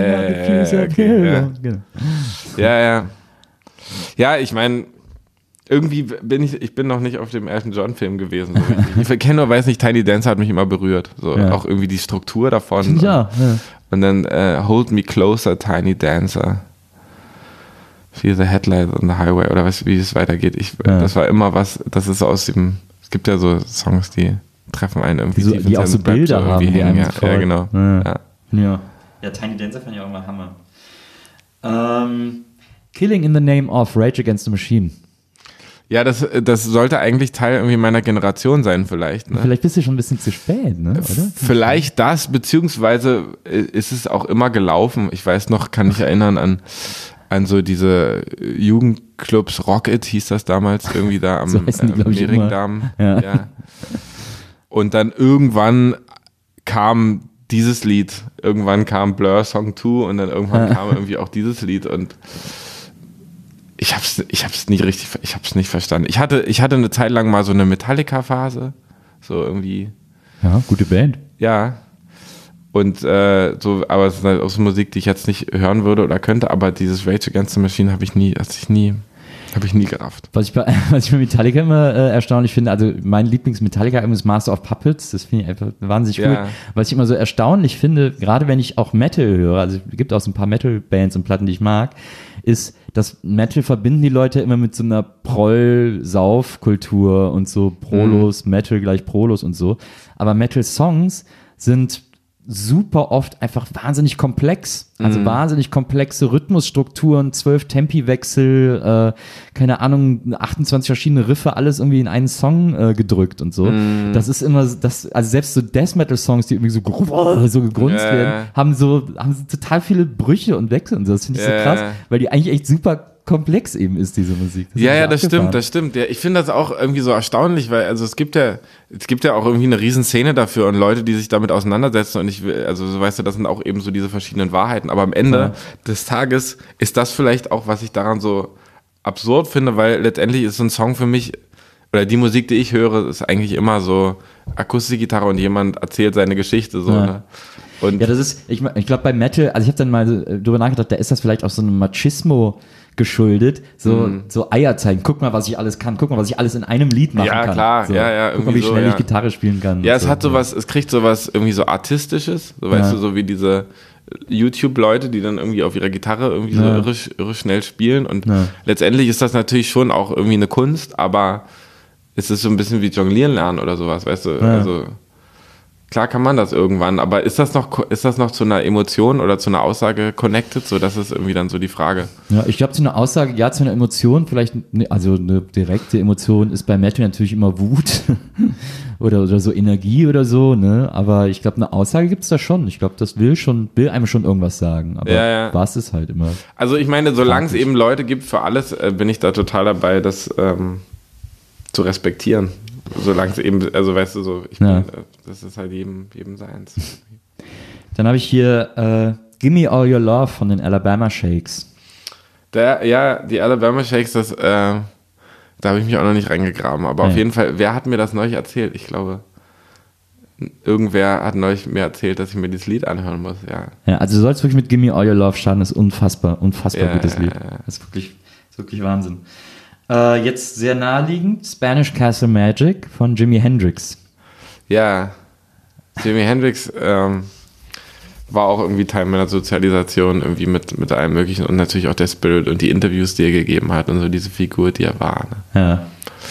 Ja. Ja, ich meine, irgendwie bin ich bin noch nicht auf dem Elton John Film gewesen. So ich kenne nur, weiß nicht, Tiny Dancer hat mich immer berührt. So auch irgendwie die Struktur davon. Und dann Hold Me Closer, Tiny Dancer. Feel the Headlights on the Highway oder wie es weitergeht. Das war immer was, das ist aus dem, es gibt ja so Songs, die treffen einen irgendwie. Die auch so Bilder so haben. Ja, genau. Ja, Tiny Dancer fand ich auch immer Hammer. Killing in the Name of, Rage Against the Machine. Ja, das sollte eigentlich Teil irgendwie meiner Generation sein vielleicht. Ne? Vielleicht bist du schon ein bisschen zu spät, ne? Oder? Vielleicht das, beziehungsweise ist es auch immer gelaufen. Ich weiß noch, kann mich erinnern an so diese Jugendclubs, Rocket hieß das damals, irgendwie da am Mehringdamm. Ja. Und dann irgendwann kam dieses Lied, irgendwann kam Blur Song 2 und dann irgendwann kam irgendwie auch dieses Lied und ich hab's nicht verstanden. Ich hatte eine Zeit lang mal so eine Metallica-Phase, so irgendwie. Ja, gute Band. Ja. Und aber es ist halt auch so Musik, die ich jetzt nicht hören würde oder könnte, aber dieses Rage Against the Machine habe ich nie gerafft. Was ich bei Metallica immer erstaunlich finde, also mein Lieblings-Metallica-Album ist Master of Puppets, das finde ich einfach wahnsinnig cool. Was ich immer so erstaunlich finde, gerade wenn ich auch Metal höre, also es gibt auch so ein paar Metal-Bands und Platten, die ich mag, ist, das Metal verbinden die Leute immer mit so einer Proll-Sauf-Kultur und so Prolos, Metal gleich Prolos und so. Aber Metal-Songs sind super oft einfach wahnsinnig komplex. Also wahnsinnig komplexe Rhythmusstrukturen, 12 Tempiwechsel, keine Ahnung, 28 verschiedene Riffe, alles irgendwie in einen Song gedrückt und so. Das ist immer, also selbst so Death Metal Songs, die irgendwie so gegrunzt werden, haben so total viele Brüche und Wechsel und so. Das finde ich so krass, weil die eigentlich echt super komplex eben ist, diese Musik. Das stimmt. Ja, ich finde das auch irgendwie so erstaunlich, weil also es gibt ja auch irgendwie eine Riesenszene dafür und Leute, die sich damit auseinandersetzen und also so weißt du, das sind auch eben so diese verschiedenen Wahrheiten, aber am Ende des Tages ist das vielleicht auch, was ich daran so absurd finde, weil letztendlich ist so ein Song für mich, oder die Musik, die ich höre, ist eigentlich immer so Akustikgitarre und jemand erzählt seine Geschichte so, ne? Und ja, das ist, ich glaube bei Metal, also ich habe dann mal drüber nachgedacht, da ist das vielleicht auch so ein Machismo geschuldet, so Eier zeigen, guck mal, was ich alles kann, guck mal, was ich alles in einem Lied machen kann. Ja, klar, so. Guck mal, wie schnell ich Gitarre spielen kann. Ja, es hat sowas, es kriegt sowas irgendwie so Artistisches, so weißt du, so wie diese YouTube-Leute, die dann irgendwie auf ihrer Gitarre irgendwie so irre schnell spielen und letztendlich ist das natürlich schon auch irgendwie eine Kunst, aber es ist so ein bisschen wie Jonglieren lernen oder sowas, weißt du, also klar kann man das irgendwann, aber ist das noch zu einer Emotion oder zu einer Aussage connected? So, das ist irgendwie dann so die Frage. Ja, ich glaube, zu einer Aussage, ja, zu einer Emotion, vielleicht, also eine direkte Emotion ist bei Metal natürlich immer Wut oder so Energie oder so, ne? Aber ich glaube, eine Aussage gibt es da schon. Ich glaube, das will einem schon irgendwas sagen. Aber was ist halt immer. Also ich meine, solange es eben Leute gibt für alles, bin ich da total dabei, das zu respektieren. Solange es eben, also weißt du so, das ist halt jedem seins. Dann habe ich hier Gimme All Your Love von den Alabama Shakes. Die Alabama Shakes, da habe ich mich auch noch nicht reingegraben, aber auf jeden Fall, wer hat mir das neulich erzählt? Ich glaube, irgendwer hat neulich mir erzählt, dass ich mir dieses Lied anhören muss, Ja, also du sollst wirklich mit Gimme All Your Love starten, das ist unfassbar gutes Lied. Das ist wirklich Wahnsinn. Jetzt sehr naheliegend, Spanish Castle Magic von Jimi Hendrix. Ja, Jimi Hendrix war auch irgendwie Teil meiner Sozialisation, irgendwie mit allem Möglichen und natürlich auch der Spirit und die Interviews, die er gegeben hat und so diese Figur, die er war. Ne? Ja.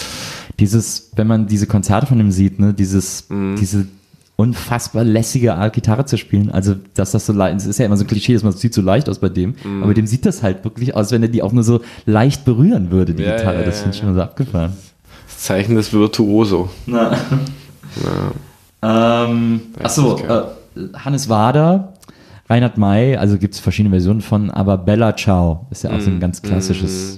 Wenn man diese Konzerte von ihm sieht, ne, diese unfassbar lässige Art, Gitarre zu spielen. Also, dass das so leicht, es ist ja immer so ein Klischee, dass man sieht so leicht aus bei dem, aber dem sieht das halt wirklich aus, wenn er die auch nur so leicht berühren würde, die Gitarre. Das finde ich schon so abgefahren. Das Zeichen des Virtuoso. Hannes Wader, Reinhard May, also gibt es verschiedene Versionen von, aber Bella Ciao ist ja auch so ein ganz klassisches.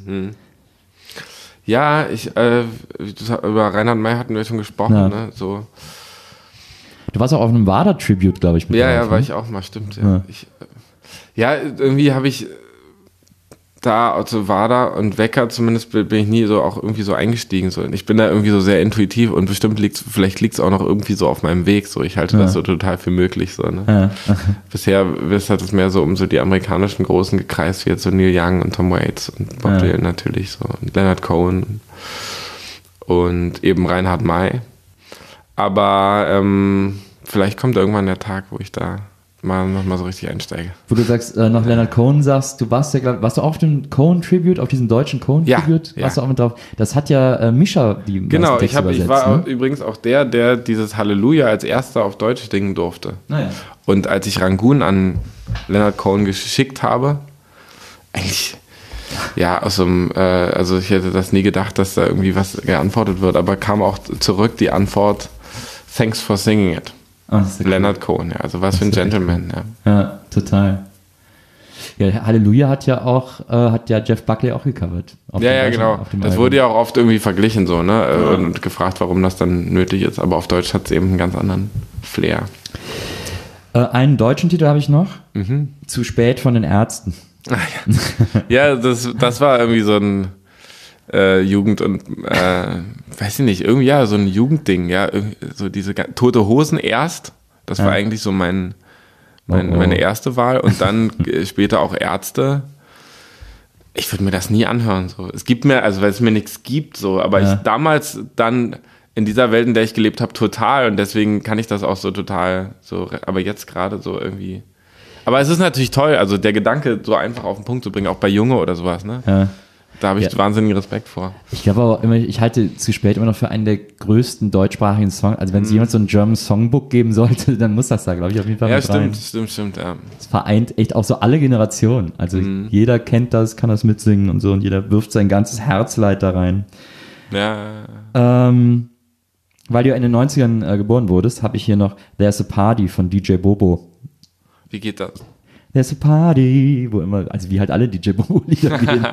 Ja, über Reinhard May hatten wir schon gesprochen, ne? So. Du warst auch auf einem Wader-Tribute, glaube ich. War ich auch mal, stimmt. Ja, irgendwie habe ich da, also Wader und Wecker zumindest, bin ich nie so auch irgendwie so eingestiegen. So. Ich bin da irgendwie so sehr intuitiv und bestimmt vielleicht liegt es auch noch irgendwie so auf meinem Weg. So. Ich halte das so total für möglich. So, ne? Bisher hat es mehr so um so die amerikanischen Großen gekreist, wie jetzt so Neil Young und Tom Waits und Bob Dylan natürlich so und Leonard Cohen und eben Reinhard May. Aber vielleicht kommt irgendwann der Tag, wo ich da nochmal so richtig einsteige. Wo du sagst, noch Leonard Cohen sagst, warst du auch auf dem Cohen-Tribute, auf diesem deutschen Cohen-Tribute? Ja. Warst du auch mit drauf? Das hat ja Mischa die Genau, Texte ich war übrigens auch der der dieses Halleluja als erster auf Deutsch singen durfte. Naja. Und als ich Rangoon an Leonard Cohen geschickt habe, eigentlich, ja, also ich hätte das nie gedacht, dass da irgendwie was geantwortet wird, aber kam auch zurück die Antwort, Thanks for singing it. Oh, Leonard Cohen, ja, also was für ein Gentleman, Ja, total. Ja, Halleluja hat ja Jeff Buckley auch gecovert. Ja, genau. Das wurde ja auch oft irgendwie verglichen so, ne, und gefragt, warum das dann nötig ist, aber auf Deutsch hat es eben einen ganz anderen Flair. Einen deutschen Titel habe ich noch. Zu spät von den Ärzten. Ja, das war irgendwie so ein Jugend und weiß ich nicht, irgendwie ja, so ein Jugendding, ja, so diese Tote Hosen erst, das war eigentlich so meine erste Wahl und dann später auch Ärzte. Ich würde mir das nie anhören, so. Es gibt mir, also weil es mir nichts gibt, so, aber ich damals dann in dieser Welt, in der ich gelebt habe, total und deswegen kann ich das auch so total, so, aber jetzt gerade so irgendwie Aber es ist natürlich toll, also der Gedanke so einfach auf den Punkt zu bringen, auch bei Junge oder sowas, ne? Ja. Da habe ich wahnsinnigen Respekt vor. Ich glaube aber immer, ich halte Zu spät immer noch für einen der größten deutschsprachigen Songs. Also wenn es jemand so ein German Songbook geben sollte, dann muss das da, glaube ich, auf jeden Fall mit rein. Stimmt, ja. Es vereint echt auch so alle Generationen. Also jeder kennt das, kann das mitsingen und so und jeder wirft sein ganzes Herzleid da rein. Ja. Weil du in den 90ern geboren wurdest, habe ich hier noch There's a Party von DJ Bobo. Wie geht das? There's a Party, wo immer, also wie halt alle DJ Bobo-Lieder gehen.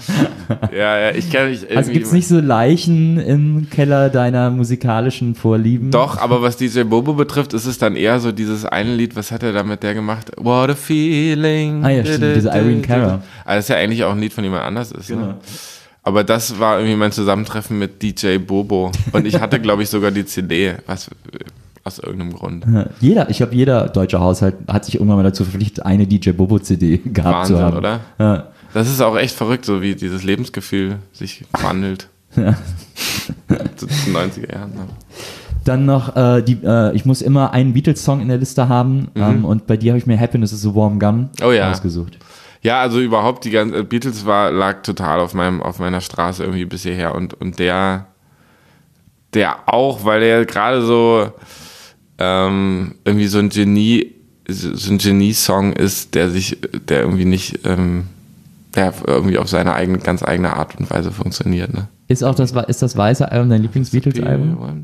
Ja, ich kann mich irgendwie... Also gibt's nicht so Leichen im Keller deiner musikalischen Vorlieben? Doch, aber was DJ Bobo betrifft, ist es dann eher so dieses eine Lied, was hat er da mit der gemacht? What a Feeling. Ah ja, stimmt, diese Irene Cara. Also das ist ja eigentlich auch ein Lied von jemand anders ist. Genau. Ne? Aber das war irgendwie mein Zusammentreffen mit DJ Bobo. Und ich hatte, glaube ich, sogar die CD, was aus irgendeinem Grund. Ich glaube, jeder deutsche Haushalt hat sich irgendwann mal dazu verpflichtet, eine DJ Bobo-CD gehabt Wahnsinn, zu haben. Oder? Ja. Das ist auch echt verrückt, so wie dieses Lebensgefühl sich wandelt. Ja. Zu den 90er Jahren. Ne? Dann noch, ich muss immer einen Beatles-Song in der Liste haben und bei dir habe ich mir Happiness is a Warm Gun ausgesucht. Ja, also überhaupt die ganze Beatles lag total auf meiner Straße irgendwie bis hierher und der auch, weil der gerade so irgendwie so ein Genie-Song ist, der irgendwie nicht der irgendwie auf seine ganz eigene Art und Weise funktioniert. Ne? Ist das Weiße Album dein Lieblings-Beatles-Album?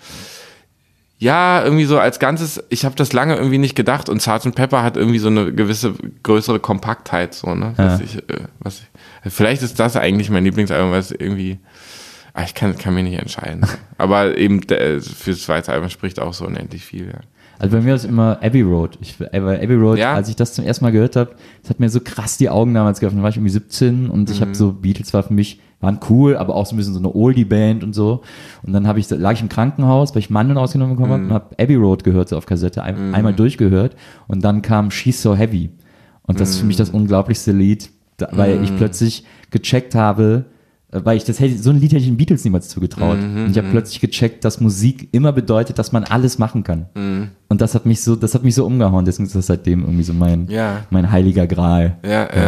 Ja, irgendwie so als Ganzes, ich habe das lange irgendwie nicht gedacht und Sgt. Pepper hat irgendwie so eine gewisse größere Kompaktheit, so, ne? Vielleicht ist das eigentlich mein Lieblingsalbum, weil es irgendwie, ich kann mich nicht entscheiden. Aber eben fürs zweite Album spricht auch so unendlich viel, ja. Also bei mir ist immer Abbey Road. Abbey Road, als ich das zum ersten Mal gehört habe, das hat mir so krass die Augen damals geöffnet. Da war ich irgendwie 17 und ich habe so, Beatles waren cool, aber auch so ein bisschen so eine Oldie-Band und so. Und dann lag ich im Krankenhaus, weil ich Mandeln rausgenommen bekommen habe und habe Abbey Road gehört, so auf Kassette, einmal durchgehört. Und dann kam She's So Heavy. Und das ist für mich das unglaublichste Lied, weil ich plötzlich gecheckt habe, weil so ein Lied hätte ich den Beatles niemals zugetraut. Und ich habe plötzlich gecheckt, dass Musik immer bedeutet, dass man alles machen kann. Und das hat mich so umgehauen. Deswegen ist das seitdem irgendwie so mein heiliger Gral.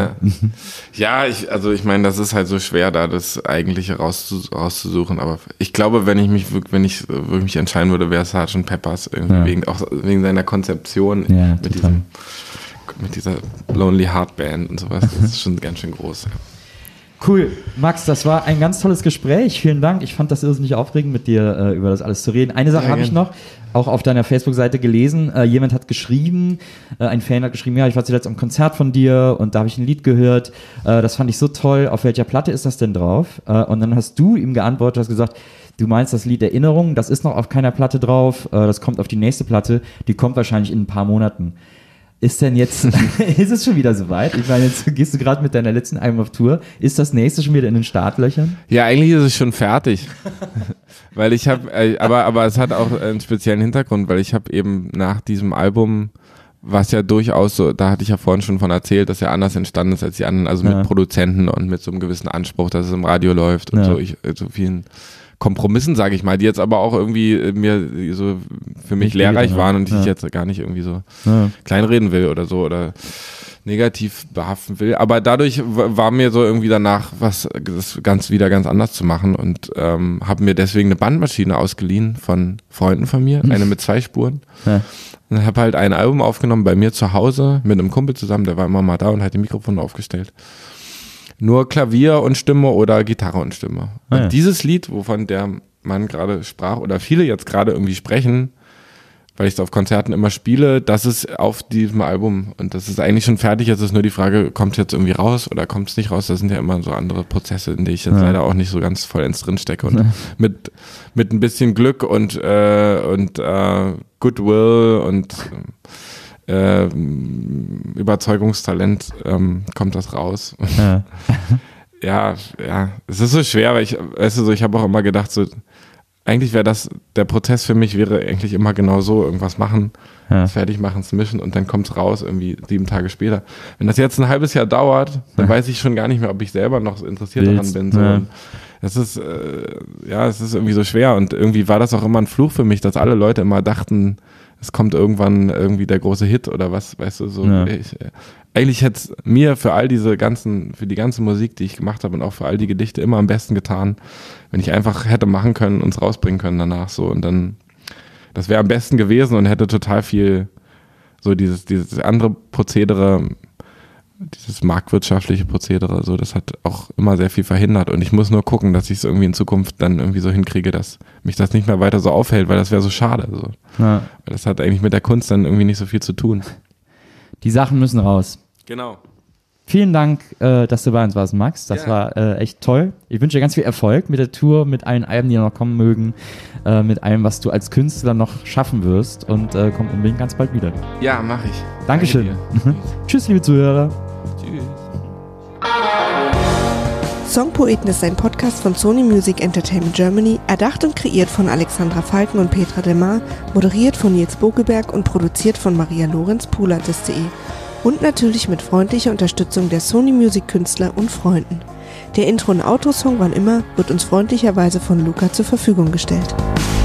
Ja, ich meine, das ist halt so schwer, da das Eigentliche rauszusuchen. Aber ich glaube, wenn ich wirklich entscheiden würde, wäre Sgt. Peppers irgendwie wegen seiner Konzeption mit dieser Lonely Heart Band und sowas. Das ist schon ganz schön groß. Ja. Cool. Max, das war ein ganz tolles Gespräch. Vielen Dank. Ich fand das irrsinnig aufregend, mit dir über das alles zu reden. Eine Sache habe ich noch, auch auf deiner Facebook-Seite gelesen. Jemand hat geschrieben, ein Fan hat geschrieben, ja, ich war zuletzt am Konzert von dir und da habe ich ein Lied gehört. Das fand ich so toll. Auf welcher Platte ist das denn drauf? Und dann hast du ihm geantwortet, hast gesagt, du meinst das Lied Erinnerung, das ist noch auf keiner Platte drauf. Das kommt auf die nächste Platte. Die kommt wahrscheinlich in ein paar Monaten. Ist es schon wieder soweit? Ich meine, jetzt gehst du gerade mit deiner letzten Album auf Tour. Ist das nächste schon wieder in den Startlöchern? Ja, eigentlich ist es schon fertig. Weil ich habe, aber es hat auch einen speziellen Hintergrund, weil ich habe eben nach diesem Album, was ja durchaus so, da hatte ich ja vorhin schon von erzählt, dass ja anders entstanden ist als die anderen, also mit Produzenten und mit so einem gewissen Anspruch, dass es im Radio läuft und so vielen Kompromissen, sage ich mal, die jetzt aber auch irgendwie mir so für mich lehrreich waren und die ich jetzt gar nicht irgendwie so kleinreden will oder so oder negativ behaften will. Aber dadurch war mir so irgendwie danach das wieder ganz anders zu machen und habe mir deswegen eine Bandmaschine ausgeliehen von Freunden von mir, eine mit 2 Spuren. Ja. Und habe halt ein Album aufgenommen bei mir zu Hause mit einem Kumpel zusammen, der war immer mal da und hat die Mikrofone aufgestellt. Nur Klavier und Stimme oder Gitarre und Stimme. Und dieses Lied, wovon der Mann gerade sprach oder viele jetzt gerade irgendwie sprechen, weil ich es auf Konzerten immer spiele, das ist auf diesem Album und das ist eigentlich schon fertig. Jetzt ist nur die Frage, kommt es jetzt irgendwie raus oder kommt es nicht raus? Das sind ja immer so andere Prozesse, in denen ich jetzt leider auch nicht so ganz vollends drin stecke. Und mit ein bisschen Glück und Goodwill und Überzeugungstalent kommt das raus. Ja, es ist so schwer, weil ich habe auch immer gedacht, so eigentlich wäre der Prozess für mich wäre eigentlich immer genau so, irgendwas machen, fertig machen, mischen und dann kommt es raus irgendwie 7 Tage später. Wenn das jetzt ein halbes Jahr dauert, dann weiß ich schon gar nicht mehr, ob ich selber noch interessiert daran bin. So. Es ist irgendwie so schwer und irgendwie war das auch immer ein Fluch für mich, dass alle Leute immer dachten, es kommt irgendwann irgendwie der große Hit oder was, weißt du, so. Ja. Eigentlich hätte es mir für die ganze Musik, die ich gemacht habe und auch für all die Gedichte immer am besten getan, wenn ich einfach hätte machen können und es rausbringen können danach so und dann, das wäre am besten gewesen und hätte total viel so dieses andere Prozedere, dieses marktwirtschaftliche Prozedere, so, das hat auch immer sehr viel verhindert und ich muss nur gucken, dass ich es irgendwie in Zukunft dann irgendwie so hinkriege, dass mich das nicht mehr weiter so aufhält, weil das wäre so schade. So. Ja. Weil das hat eigentlich mit der Kunst dann irgendwie nicht so viel zu tun. Die Sachen müssen raus. Genau. Vielen Dank, dass du bei uns warst, Max. Das war echt toll. Ich wünsche dir ganz viel Erfolg mit der Tour, mit allen Alben, die noch kommen mögen, mit allem, was du als Künstler noch schaffen wirst und komm unbedingt ganz bald wieder. Ja, mach ich. Dankeschön. Tschüss, liebe Zuhörer. Tschüss. Songpoeten ist ein Podcast von Sony Music Entertainment Germany, erdacht und kreiert von Alexandra Falken und Petra Delmar, moderiert von Nils Bogelberg und produziert von Maria Lorenz, Poolartist.de. Und natürlich mit freundlicher Unterstützung der Sony Music Künstler und Freunden. Der Intro- und Outro-Song Wann immer wird uns freundlicherweise von Luca zur Verfügung gestellt.